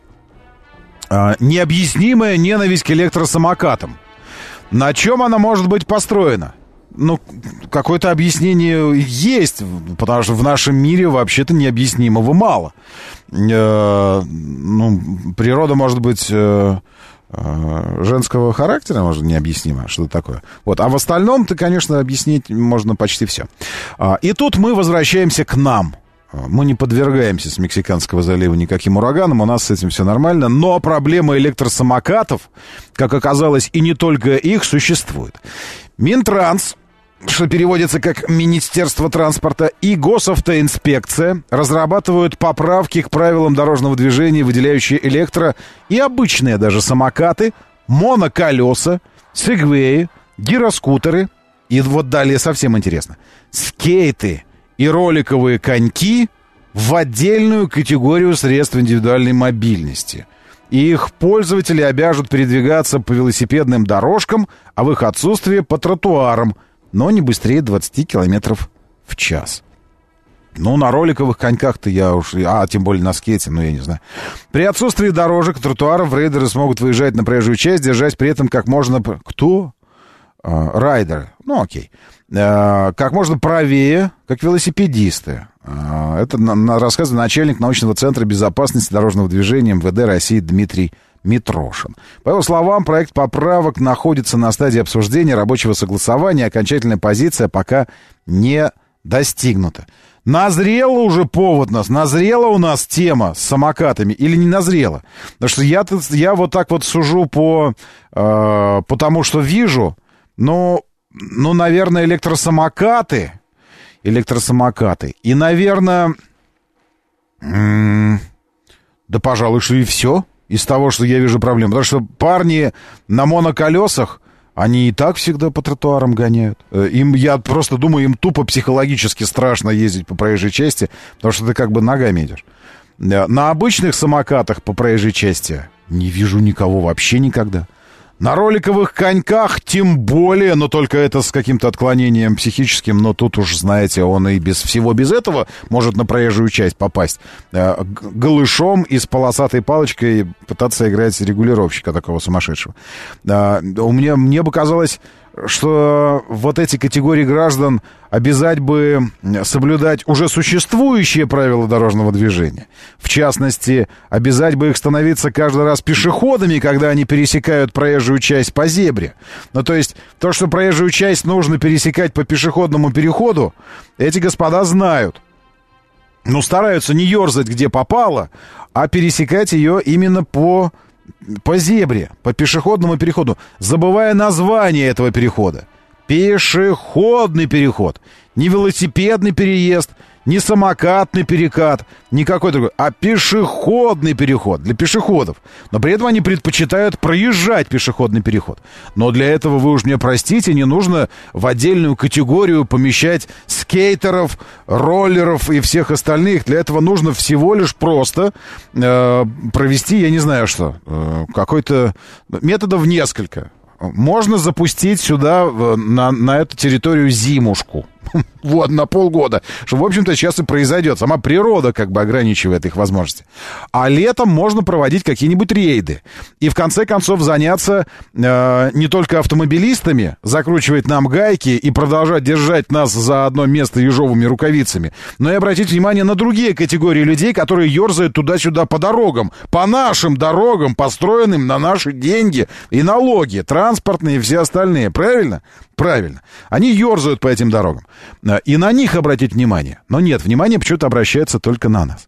Э, необъяснимая ненависть к электросамокатам. На чем она может быть построена? Ну, какое-то объяснение есть, потому что в нашем мире вообще-то необъяснимого мало. Э, ну, природа может быть... Э, женского характера, может, необъяснимо, что-то такое. Вот. А в остальном-то, конечно, объяснить можно почти все. И тут мы возвращаемся к нам. Мы не подвергаемся с Мексиканского залива никаким ураганам, у нас с этим все нормально, но проблема электросамокатов, как оказалось, и не только их, существует. Минтранс, что переводится как Министерство транспорта, и Госавтоинспекция разрабатывают поправки к правилам дорожного движения, выделяющие электро- и обычные даже самокаты, моноколеса, сегвеи, гироскутеры, и вот далее совсем интересно, скейты и роликовые коньки в отдельную категорию средств индивидуальной мобильности. и их пользователи обяжут передвигаться по велосипедным дорожкам, а в их отсутствие по тротуарам, но не быстрее двадцать километров в час. Ну, на роликовых коньках-то я уж... А, тем более на скейте, ну, я не знаю. При отсутствии дорожек, тротуаров, рейдеры смогут выезжать на проезжую часть, держась при этом как можно... Кто? А, райдеры. Ну, окей. А, как можно правее, как велосипедисты. А, это на, на рассказывает начальник научного центра безопасности дорожного движения эм вэ дэ России Дмитрий Митрошин. По его словам, проект поправок находится на стадии обсуждения, рабочего согласования, окончательная позиция пока не достигнута. Назрела уже повод нас, назрела у нас тема с самокатами или не назрела? Потому что я, я вот так вот сужу по, э, по тому, что вижу, ну, ну, наверное, электросамокаты, электросамокаты, и, наверное, м- да, пожалуй, что и все из того, что я вижу проблем. Потому что парни на моноколесах, они и так всегда по тротуарам гоняют. Им, я просто думаю, им тупо психологически страшно ездить по проезжей части, потому что ты как бы ногами идешь. На обычных самокатах по проезжей части не вижу никого вообще никогда. На роликовых коньках тем более, но только это с каким-то отклонением психическим, но тут уж, знаете, он и без всего без этого может на проезжую часть попасть. Голышом и с полосатой палочкой пытаться играть регулировщика такого сумасшедшего. У меня, мне бы казалось, что вот эти категории граждан обязать бы соблюдать уже существующие правила дорожного движения. В частности, обязать бы их становиться каждый раз пешеходами, когда они пересекают проезжую часть по зебре. Ну, то есть, то, что проезжую часть нужно пересекать по пешеходному переходу, эти господа знают. Ну, стараются не ерзать, где попало, а пересекать ее именно по... по зебре, по пешеходному переходу, забывая название этого перехода. Пешеходный переход. Не велосипедный переезд, не самокатный перекат, никакой другой, а пешеходный переход для пешеходов. Но при этом они предпочитают проезжать пешеходный переход. Но для этого, вы уж мне простите, не нужно в отдельную категорию помещать скейтеров, роллеров и всех остальных. Для этого нужно всего лишь просто э, провести, я не знаю что, э, какой-то... Методов несколько. Можно запустить сюда, на, на эту территорию, зимушку. Вот, на полгода. Что, в общем-то, сейчас и произойдет. Сама природа как бы ограничивает их возможности. А летом можно проводить какие-нибудь рейды. И, в конце концов, заняться э, не только автомобилистами, закручивать нам гайки и продолжать держать нас за одно место ежовыми рукавицами, но и обратить внимание на другие категории людей, которые ерзают туда-сюда по дорогам. По нашим дорогам, построенным на наши деньги и налоги, транспортные и все остальные. Правильно? Правильно. Они ерзают по этим дорогам. И на них обратить внимание. Но нет, внимание почему-то обращается только на нас.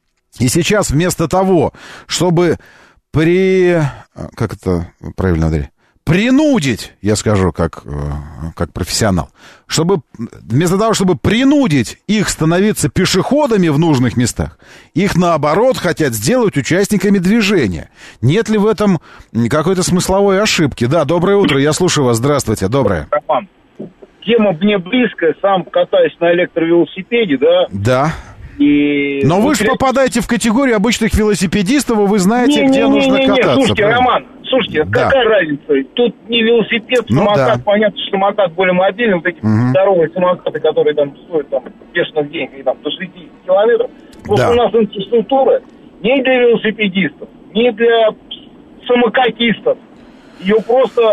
И сейчас вместо того, чтобы при... Как это правильно, Андрей? Принудить, я скажу, как, как профессионал, чтобы вместо того, чтобы принудить их становиться пешеходами в нужных местах, их, наоборот, хотят сделать участниками движения. Нет ли в этом какой-то смысловой ошибки? Да, доброе утро, я слушаю вас, здравствуйте, доброе. Роман, тема мне близкая, сам катаюсь на электровелосипеде, да? Да. И... Но вы же попадаете в категорию обычных велосипедистов, и вы знаете, не, где не, нужно не, не, кататься. Слушайте, правильно? Роман, слушайте, да. какая разница? Тут не велосипед, ну, самокат, да. понятно, что самокат более мобильный, вот эти угу. здоровые самокаты, которые там стоят там бешеных денег, и, там, до шестьдесят километров. Просто да. у нас инфраструктура не для велосипедистов, не для самокатистов. Ее просто,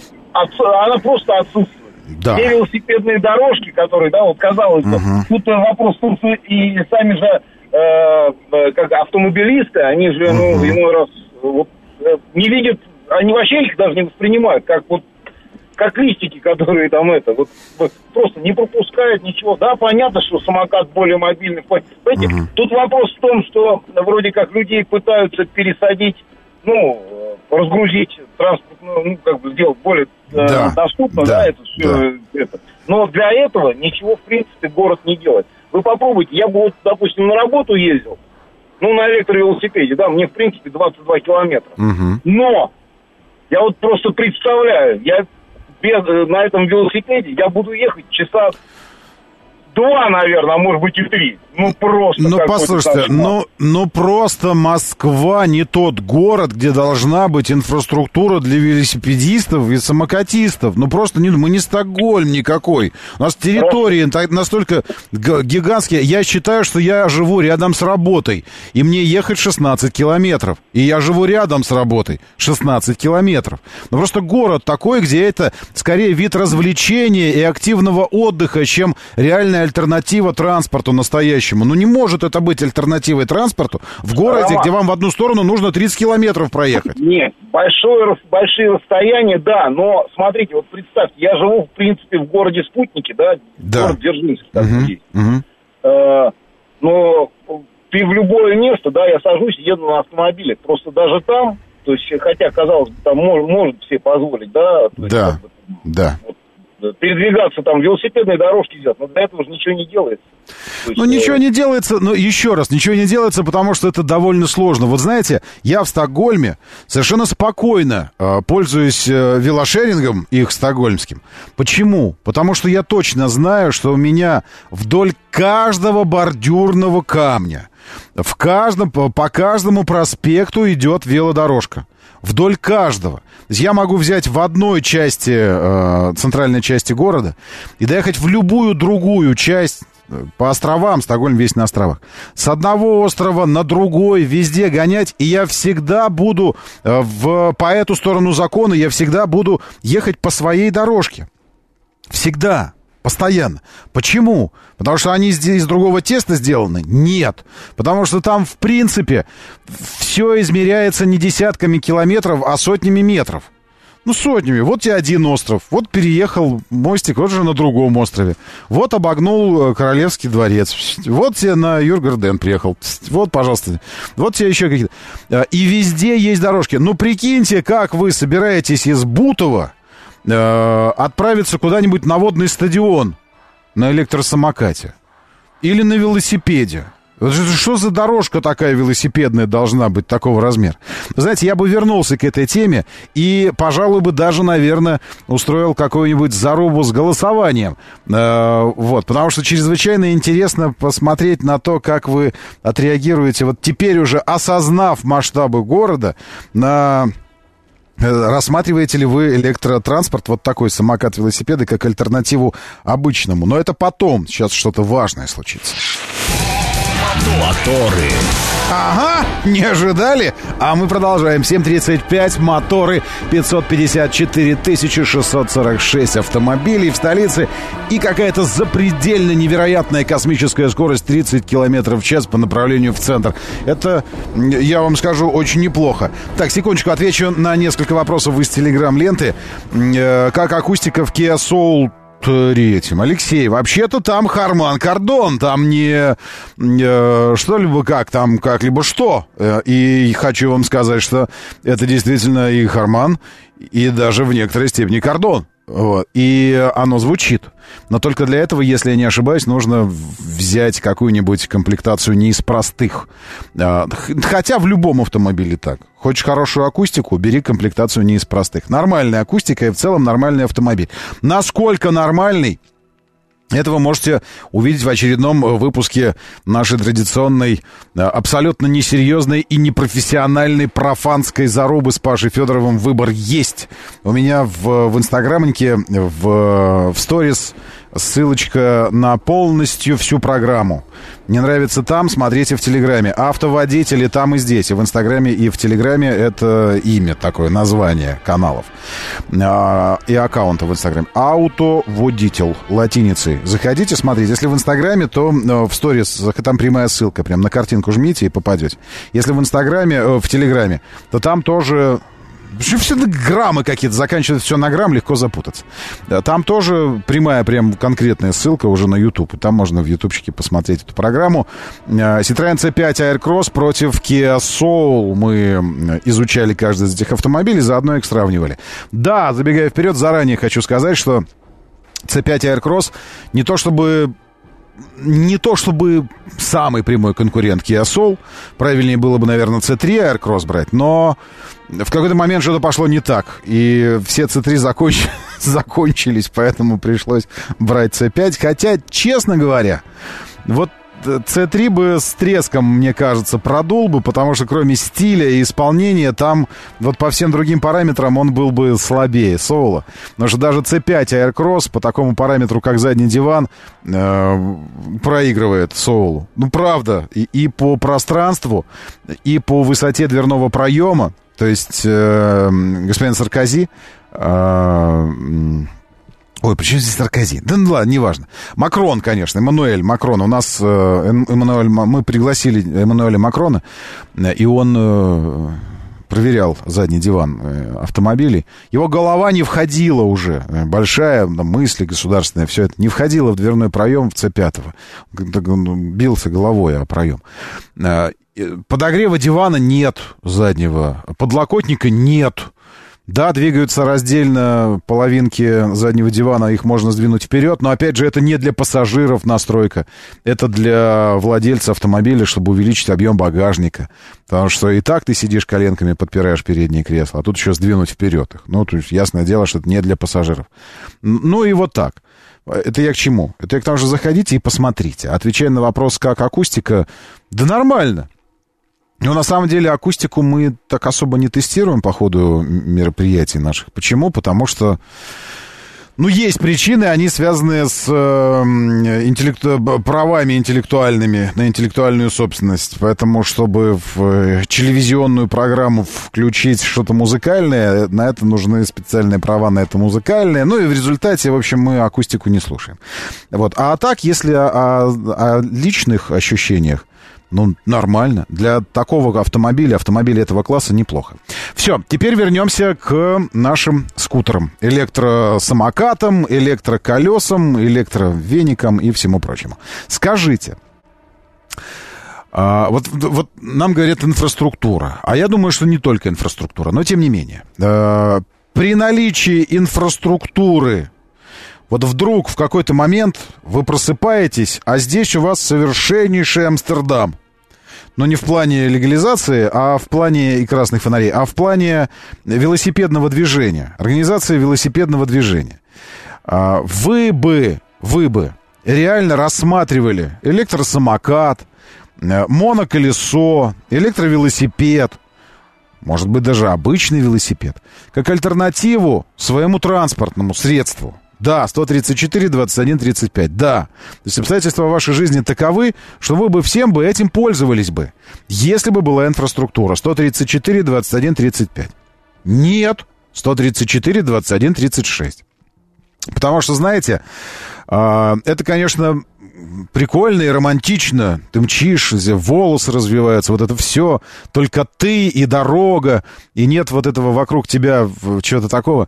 она просто отсутствует. Да. Те велосипедные дорожки, которые, да, вот казалось бы, uh-huh. тут вопрос в том, что и сами же э, как автомобилисты, они же, uh-huh. ну, иной раз вот, не видят, они вообще их даже не воспринимают, как вот, как листики, которые там это, вот, вот просто не пропускают ничего. Да, понятно, что самокат более мобильный. Понимаете, uh-huh. тут вопрос в том, что вроде как людей пытаются пересадить, ну, разгрузить транспорт, ну, как бы сделать более да. э, доступно, да, да, это все да. это. Но для этого ничего, в принципе, город не делает. Вы попробуйте, я бы вот, допустим, на работу ездил, ну, на электровелосипеде, да, мне, в принципе, двадцать два километра. Угу. Но я вот просто представляю, я без, на этом велосипеде я буду ехать часа два, наверное, а может быть и три. Ну, просто... Ну, послушайте, ну, ну, просто Москва не тот город, где должна быть инфраструктура для велосипедистов и самокатистов. Ну, просто не, мы не Стокгольм никакой. У нас территории просто настолько гигантские. Я считаю, что я живу рядом с работой, и мне ехать шестнадцать километров. И я живу рядом с работой шестнадцать километров. Но просто город такой, где это скорее вид развлечения и активного отдыха, чем реальная альтернатива транспорту настоящему. Ну, не может это быть альтернативой транспорту в городе, Роман, где вам в одну сторону нужно тридцать километров проехать. Нет, большое, большие расстояния, да, но смотрите, вот представьте, я живу, в принципе, в городе Спутники, да, да. город Дзержинск, так угу, здесь. угу. Э, но ты в любое место, да, я сажусь, еду на автомобиле, просто даже там, то есть, хотя, казалось бы, там может, может себе позволить, да, то есть, да, как бы, да. Вот, передвигаться, там, велосипедные дорожки делать, но для этого же ничего не делается. То есть, ну, ничего не делается, но еще раз, ничего не делается, потому что это довольно сложно. Вот знаете, я в Стокгольме совершенно спокойно э, пользуюсь э, велошерингом их стокгольмским. Почему? Потому что я точно знаю, что у меня вдоль каждого бордюрного камня, в каждом, по, по каждому проспекту идет велодорожка. Вдоль каждого. То есть я могу взять в одной части, э, центральной части города и доехать в любую другую часть э, по островам, Стокгольм весь на островах. С одного острова на другой, везде гонять, и я всегда буду э, в, по эту сторону закона, я всегда буду ехать по своей дорожке. Всегда. Постоянно. Почему? Потому что они из другого теста сделаны? Нет. Потому что там, в принципе, все измеряется не десятками километров, а сотнями метров. Ну, сотнями. Вот тебе один остров. Вот переехал мостик, вот же на другом острове. Вот обогнул Королевский дворец. Вот тебе на Юргарден приехал. Вот, пожалуйста. Вот тебе еще какие-то. И везде есть дорожки. Ну, прикиньте, как вы собираетесь из Бутова отправиться куда-нибудь на водный стадион на электросамокате или на велосипеде. Что за дорожка такая велосипедная должна быть такого размера? Знаете, я бы вернулся к этой теме и, пожалуй, бы даже, наверное, устроил какую-нибудь зарубу с голосованием. Вот, потому что чрезвычайно интересно посмотреть на то, как вы отреагируете, вот теперь уже осознав масштабы города, на... Рассматриваете ли вы электротранспорт, вот такой самокат, велосипеды, как альтернативу обычному? Но это потом, сейчас что-то важное случится. Моторы. Ага, не ожидали? А мы продолжаем. семь тридцать пять, моторы, пятьсот пятьдесят четыре тысячи шестьсот сорок шесть автомобилей в столице и какая-то запредельно невероятная космическая скорость тридцать километров в час по направлению в центр. Это, я вам скажу, очень неплохо. Так, секундочку, отвечу на несколько вопросов из телеграм-ленты. Как акустика в Kia Soul третьем. Алексей, вообще-то там Harman Kardon, там не э, что-либо как, там как-либо что. Э, и хочу вам сказать, что это действительно и Harman, и даже в некоторой степени Kardon. Вот. И оно звучит. Но только для этого, если я не ошибаюсь, нужно взять какую-нибудь комплектацию не из простых. Хотя в любом автомобиле так. Хочешь хорошую акустику, бери комплектацию не из простых. Нормальная акустика и в целом нормальный автомобиль. Насколько нормальный? Это вы можете увидеть в очередном выпуске нашей традиционной, абсолютно несерьезной и непрофессиональной профанской зарубы с Пашей Федоровым. Выбор есть. У меня в, в инстаграмнике, в, в сторис ссылочка на полностью всю программу. Не нравится там, смотрите в Телеграме. Автоводители там и здесь. И в Инстаграме, и в Телеграме это имя такое, название каналов. А, и аккаунта в Инстаграме. Автоводитель латиницей. Заходите, смотрите. Если в Инстаграме, то в сторис там прямая ссылка. Прям на картинку жмите и попадете. Если в Инстаграме, в Телеграме, то там тоже... Все граммы какие-то, заканчивают все на грамм, легко запутаться. Там тоже прямая, прям конкретная ссылка уже на YouTube. И там можно в ютубчике посмотреть эту программу. Citroёn си пять Aircross против Kia Soul. Мы изучали каждый из этих автомобилей, заодно их сравнивали. Да, забегая вперед, заранее хочу сказать, что си пять Aircross не то чтобы... не то чтобы самый прямой конкурент Kia Soul. Правильнее было бы, наверное, си три Aircross брать. Но в какой-то момент что-то пошло не так. И все си три законч... закончились, поэтому пришлось брать си пять. Хотя, честно говоря, вот си три бы с треском, мне кажется, продул бы, потому что кроме стиля и исполнения, там вот по всем другим параметрам он был бы слабее Soul. Потому что даже си пять Aircross по такому параметру, как задний диван, э, проигрывает Soul. Ну, правда. И, и по пространству, и по высоте дверного проема. То есть, э, господин Саркози... Э, Ой, почему здесь Саркози? Да ну ладно, неважно. Макрон, конечно, Эммануэль Макрон. У нас э, Эммануэль, мы пригласили Эммануэля Макрона, и он э, проверял задний диван э, автомобилей. Его голова не входила уже. Большая да, мысль государственная, все это не входило в дверной проем в си пять. Он бился головой о проем. Э, подогрева дивана нет заднего, подлокотника нет. Да, двигаются раздельно половинки заднего дивана, их можно сдвинуть вперед, но, опять же, это не для пассажиров настройка, это для владельца автомобиля, чтобы увеличить объем багажника, потому что и так ты сидишь коленками, подпираешь переднее кресло, а тут еще сдвинуть вперед их. Ну, то есть, ясное дело, что это не для пассажиров. Ну, и вот так. Это я к чему? Это я к тому, что заходите и посмотрите. Отвечая на вопрос, как акустика, да нормально. Но на самом деле акустику мы так особо не тестируем по ходу мероприятий наших. Почему? Потому что, ну, есть причины, они связаны с э, интеллекту... правами интеллектуальными на интеллектуальную собственность. Поэтому, чтобы в телевизионную программу включить что-то музыкальное, на это нужны специальные права на это музыкальное. Ну и в результате, в общем, мы акустику не слушаем. Вот. А так, если о, о личных ощущениях, ну, нормально. Для такого автомобиля, автомобиля этого класса неплохо. Все, теперь вернемся к нашим скутерам. Электросамокатам, электроколесам, электровеникам и всему прочему. Скажите, а, вот, вот нам говорят инфраструктура. А я думаю, что не только инфраструктура, но тем не менее. А, при наличии инфраструктуры... Вот вдруг в какой-то момент вы просыпаетесь, а здесь у вас совершеннейший Амстердам. Но не в плане легализации, а в плане и красных фонарей, а в плане велосипедного движения, организации велосипедного движения. Вы бы, вы бы реально рассматривали электросамокат, моноколесо, электровелосипед, может быть, даже обычный велосипед, как альтернативу своему транспортному средству. Да, сто тридцать четыре двадцать один тридцать пять, да. То есть обстоятельства вашей жизни таковы, что вы бы всем бы этим пользовались бы, если бы была инфраструктура. сто тридцать четыре двадцать один тридцать пять. Нет, сто тридцать четыре двадцать один тридцать шесть. Потому что, знаете, это, конечно, прикольно и романтично. Ты мчишь, волосы развиваются, вот это все. Только ты и дорога, и нет вот этого вокруг тебя чего-то такого.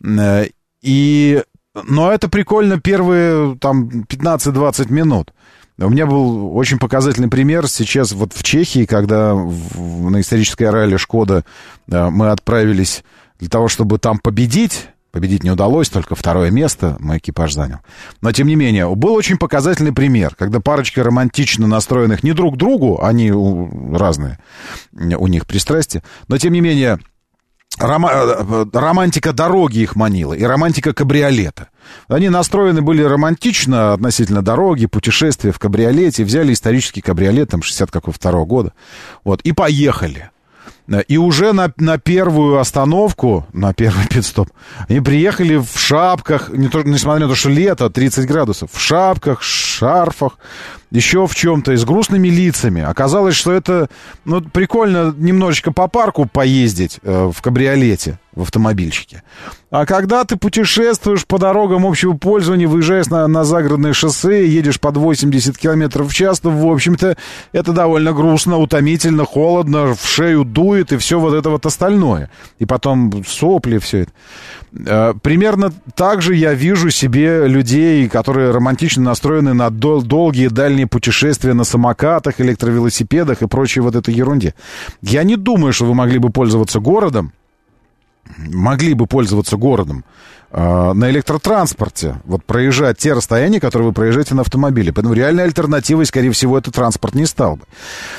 И... Но это прикольно первые там пятнадцать-двадцать минут. У меня был очень показательный пример сейчас вот в Чехии, когда в, на историческое ралли «Шкода» мы отправились для того, чтобы там победить. Победить не удалось, только второе место мой экипаж занял. Но, тем не менее, был очень показательный пример, когда парочка романтично настроенных не друг к другу, они разные, у них пристрастия, но, тем не менее... Рома- романтика дороги их манила и романтика кабриолета. Они настроены были романтично относительно дороги, путешествия в кабриолете. Взяли исторический кабриолет, там, шестьдесят второго года. Вот, и поехали. И уже на, на первую остановку, на первый пит-стоп, они приехали в шапках, не то, несмотря на то, что лето, тридцать градусов, в шапках, шарфах, еще в чем-то, и с грустными лицами. Оказалось, что это, ну, прикольно немножечко по парку поездить э, в кабриолете, в автомобильчике. А когда ты путешествуешь по дорогам общего пользования, выезжаешь на, на загородное шоссе, едешь под восемьдесят километров в час, то, в общем-то, это довольно грустно, утомительно, холодно, в шею дует и все вот это вот остальное. И потом сопли, все это. Примерно так же я вижу себе людей, которые романтично настроены на дол- долгие дальние путешествия на самокатах, электровелосипедах и прочей вот этой ерунде. Я не думаю, что вы могли бы пользоваться городом могли бы пользоваться городом э, на электротранспорте, вот проезжать те расстояния, которые вы проезжаете на автомобиле. Поэтому реальной альтернативой, скорее всего, этот транспорт не стал бы.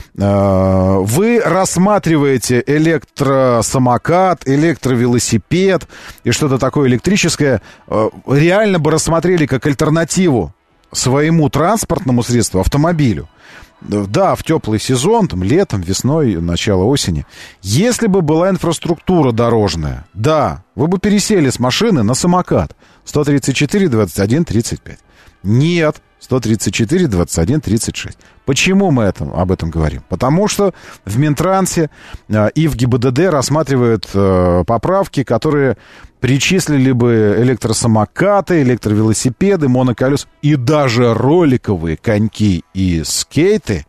Э, вы рассматриваете электросамокат, электровелосипед и что-то такое электрическое, э, реально бы рассмотрели как альтернативу своему транспортному средству, автомобилю. Да, в теплый сезон, там, летом, весной, начало осени. Если бы была инфраструктура дорожная, да, вы бы пересели с машины на самокат. сто тридцать четыре двадцать один тридцать пять. Нет, сто тридцать четыре двадцать один тридцать шесть. Почему мы это, об этом говорим? Потому что в Минтрансе э, и в ГИБДД рассматривают э, поправки, которые причислили бы электросамокаты, электровелосипеды, моноколеса и даже роликовые коньки и скейты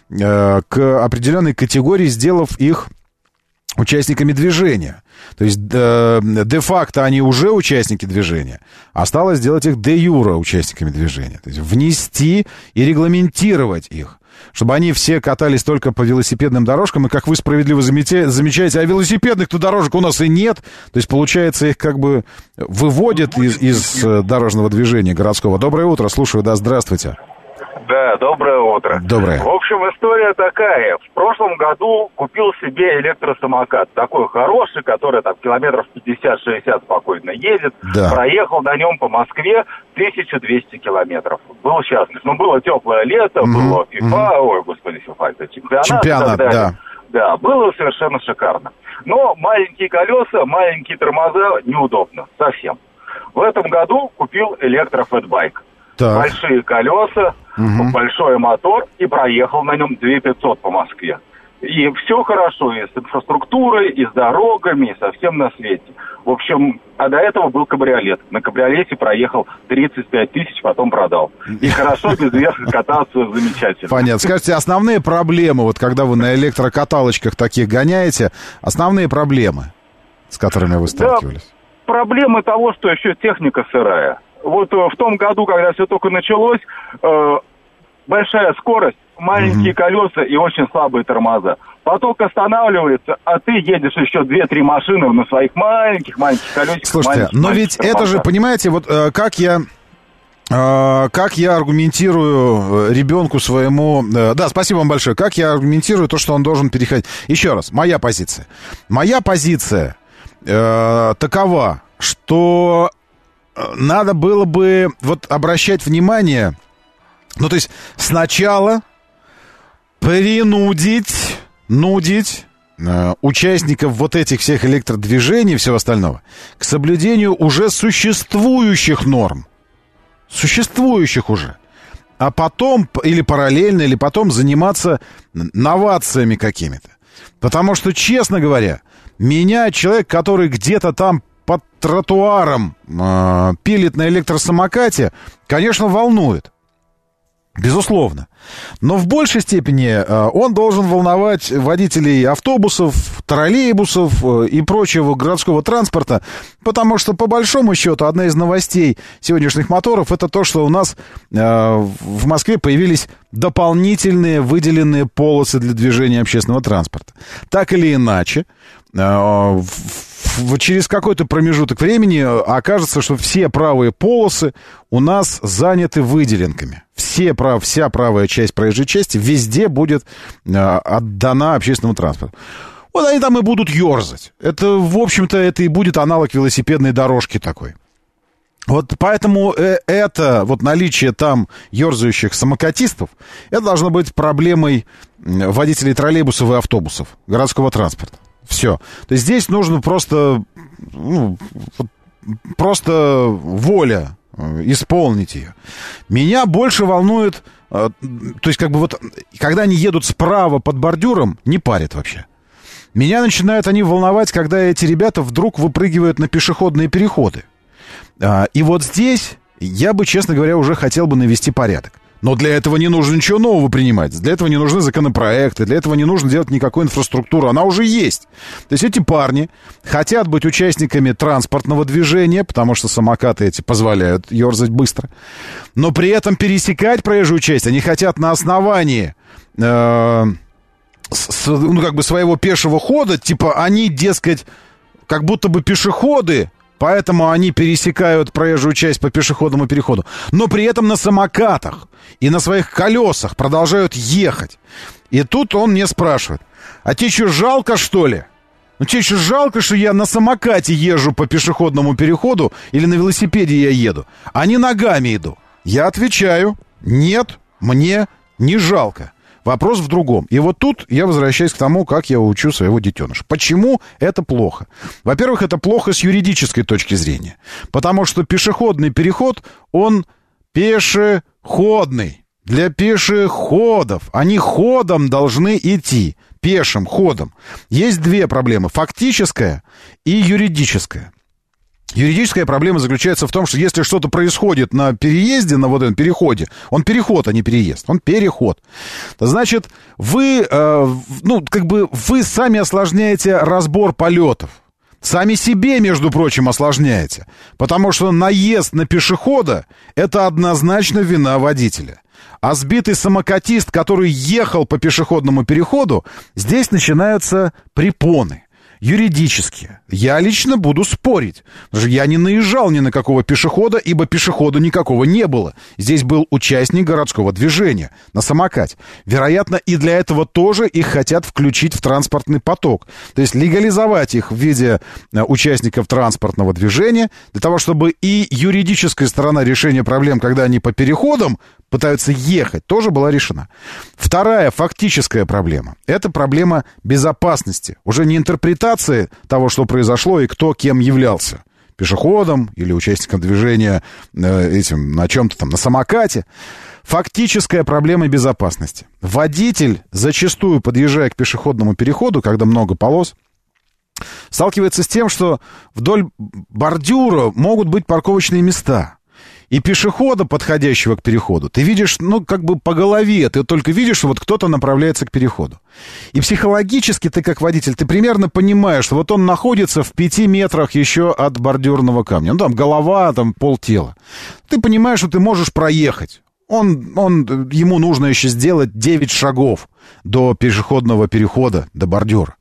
э, к определенной категории, сделав их участниками движения. То есть э, де-факто они уже участники движения. Осталось сделать их де-юре участниками движения. То есть внести и регламентировать их, чтобы они все катались только по велосипедным дорожкам. И, как вы справедливо замечаете, а велосипедных-то дорожек у нас и нет. То есть, получается, их как бы выводят из, из дорожного движения городского. Доброе утро, слушаю, да, здравствуйте. Да, доброе утро. Доброе. В общем, история такая. В прошлом году купил себе электросамокат. Такой хороший, который там километров пятьдесят-шестьдесят спокойно едет. Да. Проехал на нем по Москве тысячу двести километров. Был счастлив. Ну, было теплое лето, угу. было FIFA, угу. ой, господи, FIFA, это чемпионат. Чемпионат, да. Да, было совершенно шикарно. Но маленькие колеса, маленькие тормоза неудобно. Совсем. В этом году купил электрофэтбайк. Так. Большие колеса, угу. большой мотор, и проехал на нем две тысячи пятьсот по Москве. И все хорошо, и с инфраструктурой, и с дорогами, и со всем на свете. В общем, а до этого был кабриолет. На кабриолете проехал тридцать пять тысяч, потом продал. И хорошо без верха кататься замечательно. Понятно. Скажите, основные проблемы, вот когда вы на электрокаталочках таких гоняете, основные проблемы, с которыми вы сталкивались? Да, проблемы того, что еще техника сырая. Вот в том году, когда все только началось, э, большая скорость, маленькие mm-hmm. колеса и очень слабые тормоза. Поток останавливается, а ты едешь еще две-три машины на своих маленьких-маленьких колесиках. Слушайте, но ведь это же, понимаете, вот э, как я... Uh, как я аргументирую ребенку своему... Uh, да, спасибо вам большое. Как я аргументирую то, что он должен переходить... Еще раз, моя позиция. Моя позиция uh, такова, что надо было бы вот обращать внимание... Ну, то есть сначала принудить, нудить uh, участников вот этих всех электродвижений и всего остального к соблюдению уже существующих норм. Существующих уже. А потом, или параллельно, или потом заниматься новациями какими-то. Потому что, честно говоря, меня человек, который где-то там под тротуаром э, пилит на электросамокате, конечно, волнует. Безусловно. Но в большей степени э, он должен волновать водителей автобусов, троллейбусов э, и прочего городского транспорта, потому что, по большому счету, одна из новостей сегодняшних моторов — это то, что у нас э, в Москве появились дополнительные выделенные полосы для движения общественного транспорта. Так или иначе, э, в, в, через какой-то промежуток времени окажется, что все правые полосы у нас заняты выделенками. Все прав, вся правая часть проезжей части везде будет э, отдана общественному транспорту. Вот они там и будут ерзать. Это, в общем-то, это и будет аналог велосипедной дорожки такой. Вот поэтому э, это, вот наличие там ерзающих самокатистов, это должно быть проблемой водителей троллейбусов и автобусов, городского транспорта. Все. То есть здесь нужно просто, ну, просто воля. Исполнить ее. Меня больше волнует, э, то есть как бы вот, когда они едут справа под бордюром, не парит вообще. Меня начинают они волновать, когда эти ребята вдруг выпрыгивают на пешеходные переходы. Э, и вот здесь я бы, честно говоря, уже хотел бы навести порядок. Но для этого не нужно ничего нового принимать. Для этого не нужны законопроекты, для этого не нужно делать никакой инфраструктуры. Она уже есть. То есть эти парни хотят быть участниками транспортного движения, потому что самокаты эти позволяют ерзать быстро. Но при этом пересекать проезжую часть они хотят на основании э, с, ну, как бы своего пешего хода. Типа они, дескать, как будто бы пешеходы, поэтому они пересекают проезжую часть по пешеходному переходу, но при этом на самокатах и на своих колесах продолжают ехать. И тут он мне спрашивает: а тебе что, жалко, что ли? Ну тебе что, жалко, что я на самокате езжу по пешеходному переходу или на велосипеде я еду, а не ногами иду? Я отвечаю: нет, мне не жалко. Вопрос в другом. И вот тут я возвращаюсь к тому, как я учу своего детеныша. Почему это плохо? Во-первых, это плохо с юридической точки зрения. Потому что пешеходный переход, он пешеходный. Для пешеходов. Они ходом должны идти. Пешим ходом. Есть две проблемы. Фактическая и юридическая. Юридическая проблема заключается в том, что если что-то происходит на переезде, на вот этом переходе, он переход, а не переезд, он переход, то значит, вы, э, ну, как бы вы сами осложняете разбор полетов. Сами себе, между прочим, осложняете. Потому что наезд на пешехода — это однозначно вина водителя. А сбитый самокатист, который ехал по пешеходному переходу, здесь начинаются препоны. Юридически. Я лично буду спорить. Потому что я не наезжал ни на какого пешехода, ибо пешехода никакого не было. Здесь был участник городского движения на самокате. Вероятно, и для этого тоже их хотят включить в транспортный поток. То есть легализовать их в виде участников транспортного движения, для того, чтобы и юридическая сторона решения проблем, когда они по переходам пытаются ехать, тоже была решена. Вторая фактическая проблема — это проблема безопасности. Уже не интерпретации того, что произошло и кто кем являлся. Пешеходом или участником движения э, этим, на чем-то там, на самокате. Фактическая проблема безопасности. Водитель, зачастую подъезжая к пешеходному переходу, когда много полос, сталкивается с тем, что вдоль бордюра могут быть парковочные места. И пешехода, подходящего к переходу, ты видишь, ну, как бы по голове, ты только видишь, что вот кто-то направляется к переходу. И психологически ты, как водитель, ты примерно понимаешь, что вот он находится в пяти метрах еще от бордюрного камня. Ну, там голова, там полтела. Ты понимаешь, что ты можешь проехать. Он, он, ему нужно еще сделать девять шагов до пешеходного перехода, до бордюра.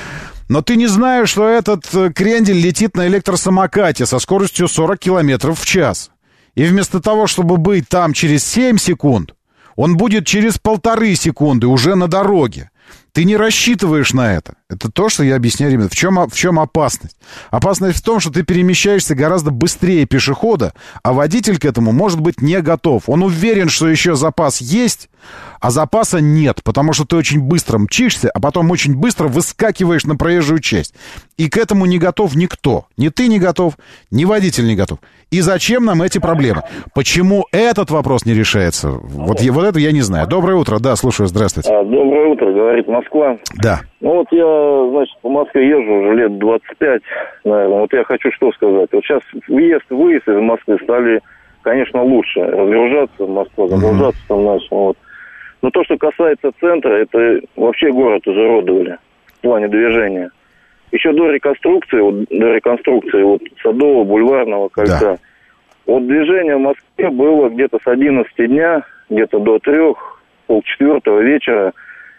Но ты не знаешь, что этот крендель летит на электросамокате со скоростью сорок километров в час. И вместо того, чтобы быть там через семь секунд, он будет через полторы секунды уже на дороге. Ты не рассчитываешь на это. Это то, что я объясняю, ребят. В чем, в чем опасность? Опасность в том, что ты перемещаешься гораздо быстрее пешехода, а водитель к этому может быть не готов. Он уверен, что еще запас есть, а запаса нет, потому что ты очень быстро мчишься, а потом очень быстро выскакиваешь на проезжую часть. И к этому не готов никто. Ни ты не готов, ни водитель не готов. И зачем нам эти проблемы? Почему этот вопрос не решается? Вот, вот это я не знаю. Доброе утро. Да, слушаю. Здравствуйте. А, доброе утро, говорит Москва. Да. Ну вот я, значит, по Москве езжу уже лет двадцать пять, наверное. Вот я хочу что сказать. Вот сейчас въезд-выезд из Москвы стали, конечно, лучше. Разгружаться в Москву, загружаться там начал. Вот. Но то, что касается центра, это вообще город изуродовали в плане движения. Еще до реконструкции, вот, до реконструкции вот Садового, Бульварного кольца, да. Вот движение в Москве было где-то с одиннадцати дня, где-то до трех, полчетвертого вечера.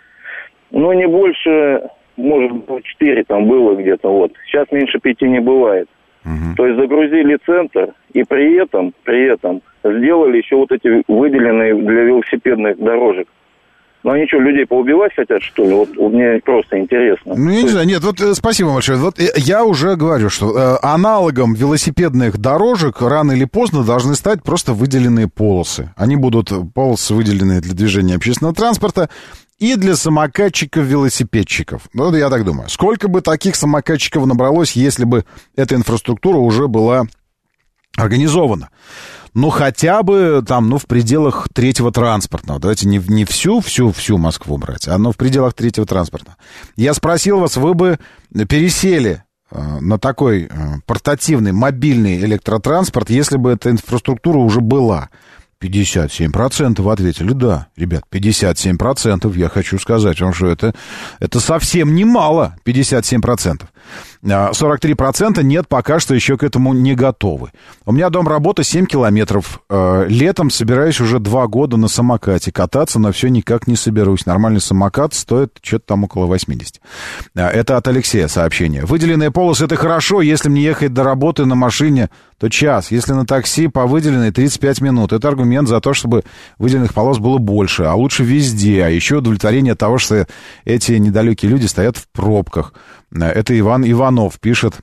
Ну, не больше, может быть, четыре там было где-то, вот. Сейчас меньше пяти не бывает. Угу. То есть загрузили центр, и при этом, при этом сделали еще вот эти выделенные для велосипедных дорожек. Ну, они что, людей поубивать хотят, что ли? Вот мне просто интересно. Ну, я не знаю, нет, вот спасибо большое. Вот я уже говорю, что э, аналогом велосипедных дорожек рано или поздно должны стать просто выделенные полосы. Они будут полосы, выделенные для движения общественного транспорта и для самокатчиков-велосипедчиков. Ну, я так думаю. Сколько бы таких самокатчиков набралось, если бы эта инфраструктура уже была организована? Ну, хотя бы там, ну, в пределах третьего транспортного. Давайте не, не всю, всю, всю Москву брать, а ну, в пределах третьего транспортного. Я спросил вас, вы бы пересели э, на такой э, портативный, мобильный электротранспорт, если бы эта инфраструктура уже была? пятьдесят семь процентов ответили да. Ребят, пятьдесят семь процентов, я хочу сказать вам, что это, это совсем немало, пятьдесят семь процентов. сорок три процента нет, пока что еще к этому не готовы. У меня дом работы семь километров. Летом собираюсь уже два года на самокате кататься, но все никак не соберусь. Нормальный самокат стоит что-то там около восемьдесят. Это от Алексея сообщение. Выделенные полосы — это хорошо, если мне ехать до работы на машине, то час. Если на такси по выделенной тридцать пять минут. Это аргумент за то, чтобы выделенных полос было больше, а лучше везде. А еще удовлетворение того, что эти недалекие люди стоят в пробках. Это Иван Иванов пишет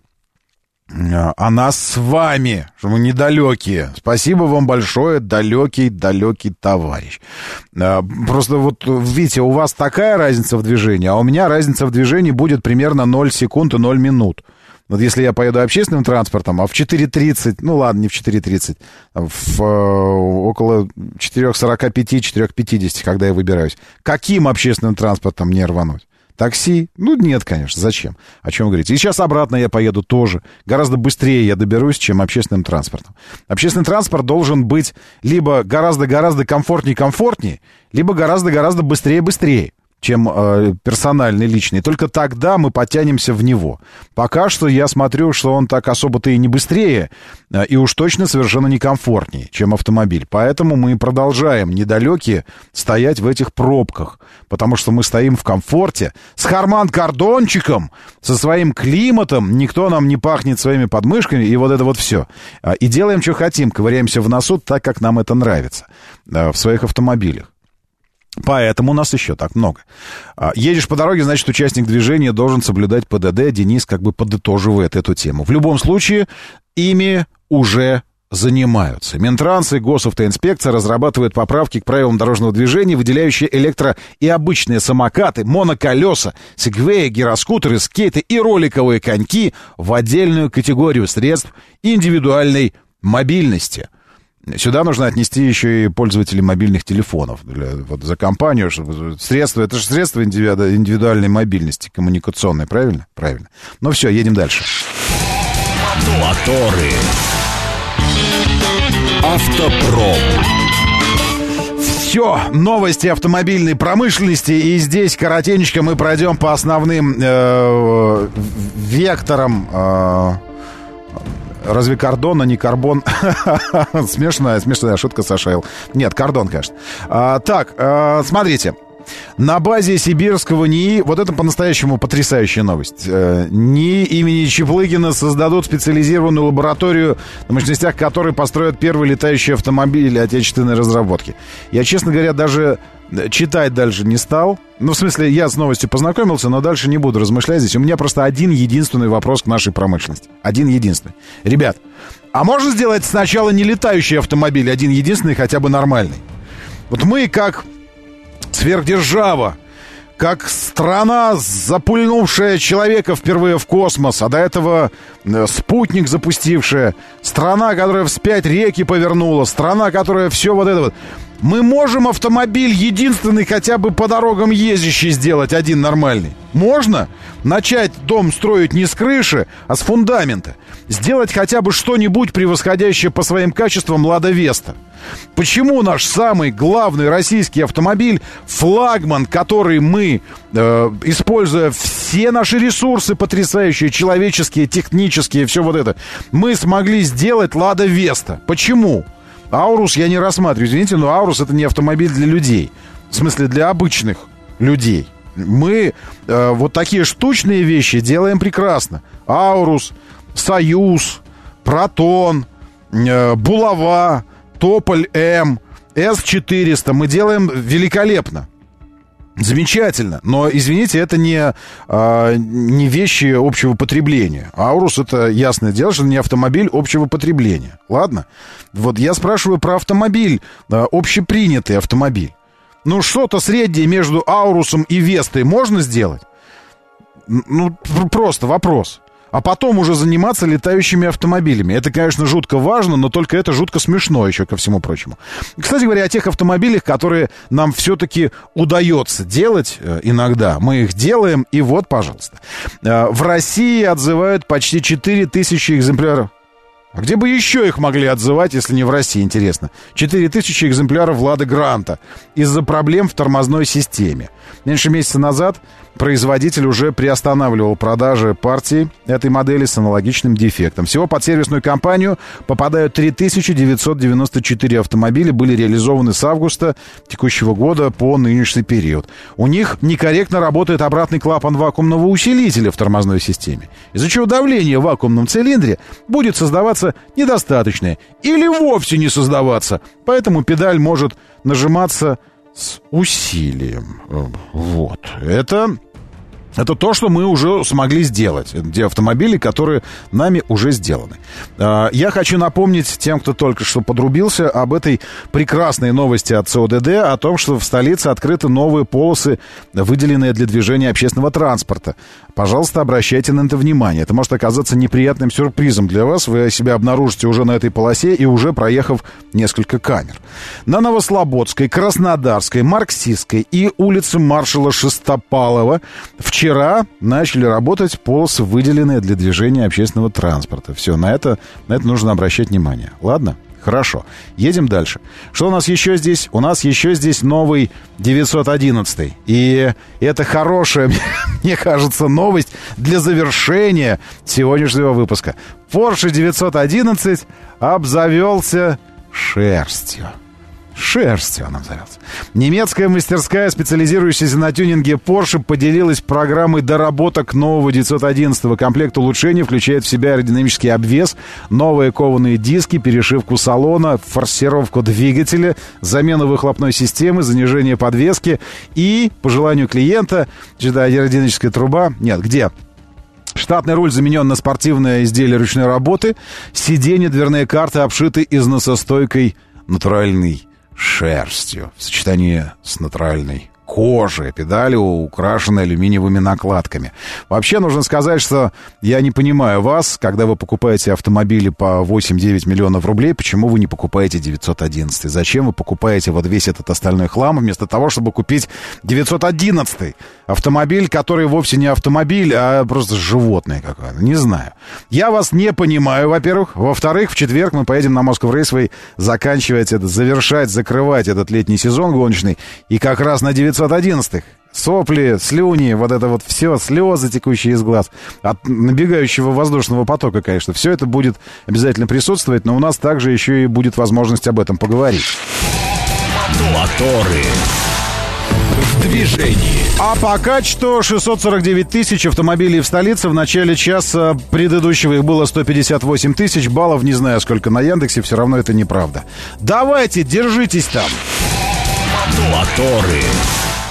о нас с вами, что мы недалекие. Спасибо вам большое, далекий-далекий товарищ. Просто вот, видите, у вас такая разница в движении, а у меня разница в движении будет примерно ноль секунд и ноль минут. Вот если я поеду общественным транспортом, а в четыре тридцать, ну ладно, не в четыре тридцать, в, около четыре сорок пять, четыре пятьдесят, когда я выбираюсь, каким общественным транспортом мне рвануть? Такси? Ну, нет, конечно. Зачем? О чем вы говорите? И сейчас обратно я поеду тоже. Гораздо быстрее я доберусь, чем общественным транспортом. Общественный транспорт должен быть либо гораздо-гораздо комфортнее-комфортнее, либо гораздо-гораздо быстрее-быстрее, чем э, персональный, личный. Только тогда мы подтянемся в него. Пока что я смотрю, что он так особо-то и не быстрее, э, и уж точно совершенно не комфортнее, чем автомобиль. Поэтому мы продолжаем недалекие стоять в этих пробках, потому что мы стоим в комфорте, с Харман-Кардончиком, со своим климатом, никто нам не пахнет своими подмышками, и вот это вот все. Э, и делаем, что хотим, ковыряемся в носу так, как нам это нравится э, в своих автомобилях. Поэтому у нас еще так много. Едешь по дороге, значит, участник движения должен соблюдать ПДД. Денис как бы подытоживает эту тему. В любом случае, ими уже занимаются. Минтранс и госавтоинспекция разрабатывают поправки к правилам дорожного движения, выделяющие электро- и обычные самокаты, моноколеса, сегвеи, гироскутеры, скейты и роликовые коньки в отдельную категорию средств индивидуальной мобильности. Сюда нужно отнести еще и пользователей мобильных телефонов для, вот, за компанию, чтобы средства, это же средства индивиду, индивидуальной мобильности, коммуникационной, правильно? Правильно. Ну все, едем дальше. Моторы. Автопром. Все, новости автомобильной промышленности, и здесь коротенько мы пройдем по основным э, векторам. Э, Разве кордон, а не карбон? Смешная, смешная шутка, Саша. Нет, кордон, конечно. А, так, а, смотрите. На базе сибирского НИИ, вот это по-настоящему потрясающая новость, НИИ имени Чаплыгина создадут специализированную лабораторию, на мощностях которой построят первый летающий автомобиль отечественной разработки. Я, честно говоря, даже читать дальше не стал. Ну, в смысле, я с новостью познакомился, но дальше не буду размышлять здесь. У меня просто один единственный вопрос к нашей промышленности. Один единственный. Ребят, а можно сделать сначала не летающий автомобиль, один единственный, хотя бы нормальный? Вот мы как сверхдержава, как страна, запульнувшая человека впервые в космос, а до этого спутник запустившая, страна, которая вспять реки повернула, страна, которая все вот это вот. Мы можем автомобиль единственный хотя бы по дорогам ездящий сделать, один нормальный? Можно? Начать дом строить не с крыши, а с фундамента. Сделать хотя бы что-нибудь превосходящее по своим качествам «Лада Веста». Почему наш самый главный российский автомобиль, флагман, который мы, э, используя все наши ресурсы потрясающие, человеческие, технические, все вот это, мы смогли сделать «Лада Веста»? Почему? Аурус я не рассматриваю, извините, но Аурус — это не автомобиль для людей. В смысле, для обычных людей. Мы э, вот такие штучные вещи делаем прекрасно. Аурус, Союз, Протон, э, Булава, Тополь М, эс четыреста. Мы делаем великолепно. Замечательно, но, извините, это не, а, не вещи общего потребления. Аурус — это ясное дело, что не автомобиль общего потребления. Ладно? Вот я спрашиваю про автомобиль, а, общепринятый автомобиль. Ну, что-то среднее между Аурусом и Вестой можно сделать? Ну, просто вопрос. А потом уже заниматься летающими автомобилями. Это, конечно, жутко важно, но только это жутко смешно еще ко всему прочему. Кстати говоря, о тех автомобилях, которые нам все-таки удается делать иногда. Мы их делаем, и вот, пожалуйста. В России отзывают почти четыре тысячи экземпляров. А где бы еще их могли отзывать, если не в России, интересно? четыре тысячи экземпляров «Лада Гранта» из-за проблем в тормозной системе. Меньше месяца назад производитель уже приостанавливал продажи партии этой модели с аналогичным дефектом. Всего под сервисную компанию попадают три тысячи девятьсот девяносто четыре автомобиля, были реализованы с августа текущего года по нынешний период. У них некорректно работает обратный клапан вакуумного усилителя в тормозной системе, из-за чего давление в вакуумном цилиндре будет создаваться недостаточное или вовсе не создаваться, поэтому педаль может нажиматься с усилием. Вот. Это... Это то, что мы уже смогли сделать. Это те автомобили, которые нами уже сделаны. Я хочу напомнить тем, кто только что подрубился, об этой прекрасной новости от ЦОДД, о том, что в столице открыты новые полосы, выделенные для движения общественного транспорта. Пожалуйста, обращайте на это внимание. Это может оказаться неприятным сюрпризом для вас. Вы себя обнаружите уже на этой полосе и уже проехав несколько камер. На Новослободской, Краснодарской, Марксистской и улице маршала Шестопалова вчера Вчера начали работать полосы, выделенные для движения общественного транспорта. Все, на это, на это нужно обращать внимание. Ладно? Хорошо. Едем дальше. Что у нас еще здесь? У нас еще здесь новый девятьсот одиннадцать. И это хорошая, мне кажется, новость для завершения сегодняшнего выпуска. Porsche девятьсот одиннадцать обзавелся шерстью. Шерстью он обзавелся. Немецкая мастерская, специализирующаяся на тюнинге Porsche, поделилась программой доработок нового девятьсот одиннадцатого. Комплект улучшений включает в себя аэродинамический обвес, новые кованые диски, перешивку салона, форсировку двигателя, замену выхлопной системы, занижение подвески и, по желанию клиента, аэродинамическая труба... Нет, где... Штатный руль заменен на спортивное изделие ручной работы. Сиденья, дверные карты обшиты износостойкой натуральной шерстью в сочетании с натуральной кожей. Педали украшены алюминиевыми накладками. Вообще, нужно сказать, что я не понимаю вас, когда вы покупаете автомобили по восемь-девять миллионов рублей, почему вы не покупаете девятьсот одиннадцать? Зачем вы покупаете вот весь этот остальной хлам, вместо того, чтобы купить девятьсот одиннадцать? Автомобиль, который вовсе не автомобиль, а просто животное какое-то. Не знаю. Я вас не понимаю, во-первых. Во-вторых, в четверг мы поедем на Moscow Raceway заканчивать это, завершать, закрывать этот летний сезон гоночный. И как раз на девятьсот одиннадцатых сопли, слюни, вот это вот все, слезы, текущие из глаз от набегающего воздушного потока, конечно. Все это будет обязательно присутствовать, но у нас также еще и будет возможность об этом поговорить. Моторы в движении. А пока что шестьсот сорок девять тысяч автомобилей в столице. В начале часа предыдущего их было сто пятьдесят восемь тысяч. Баллов не знаю сколько на Яндексе, все равно это неправда. Давайте, держитесь там. Моторы.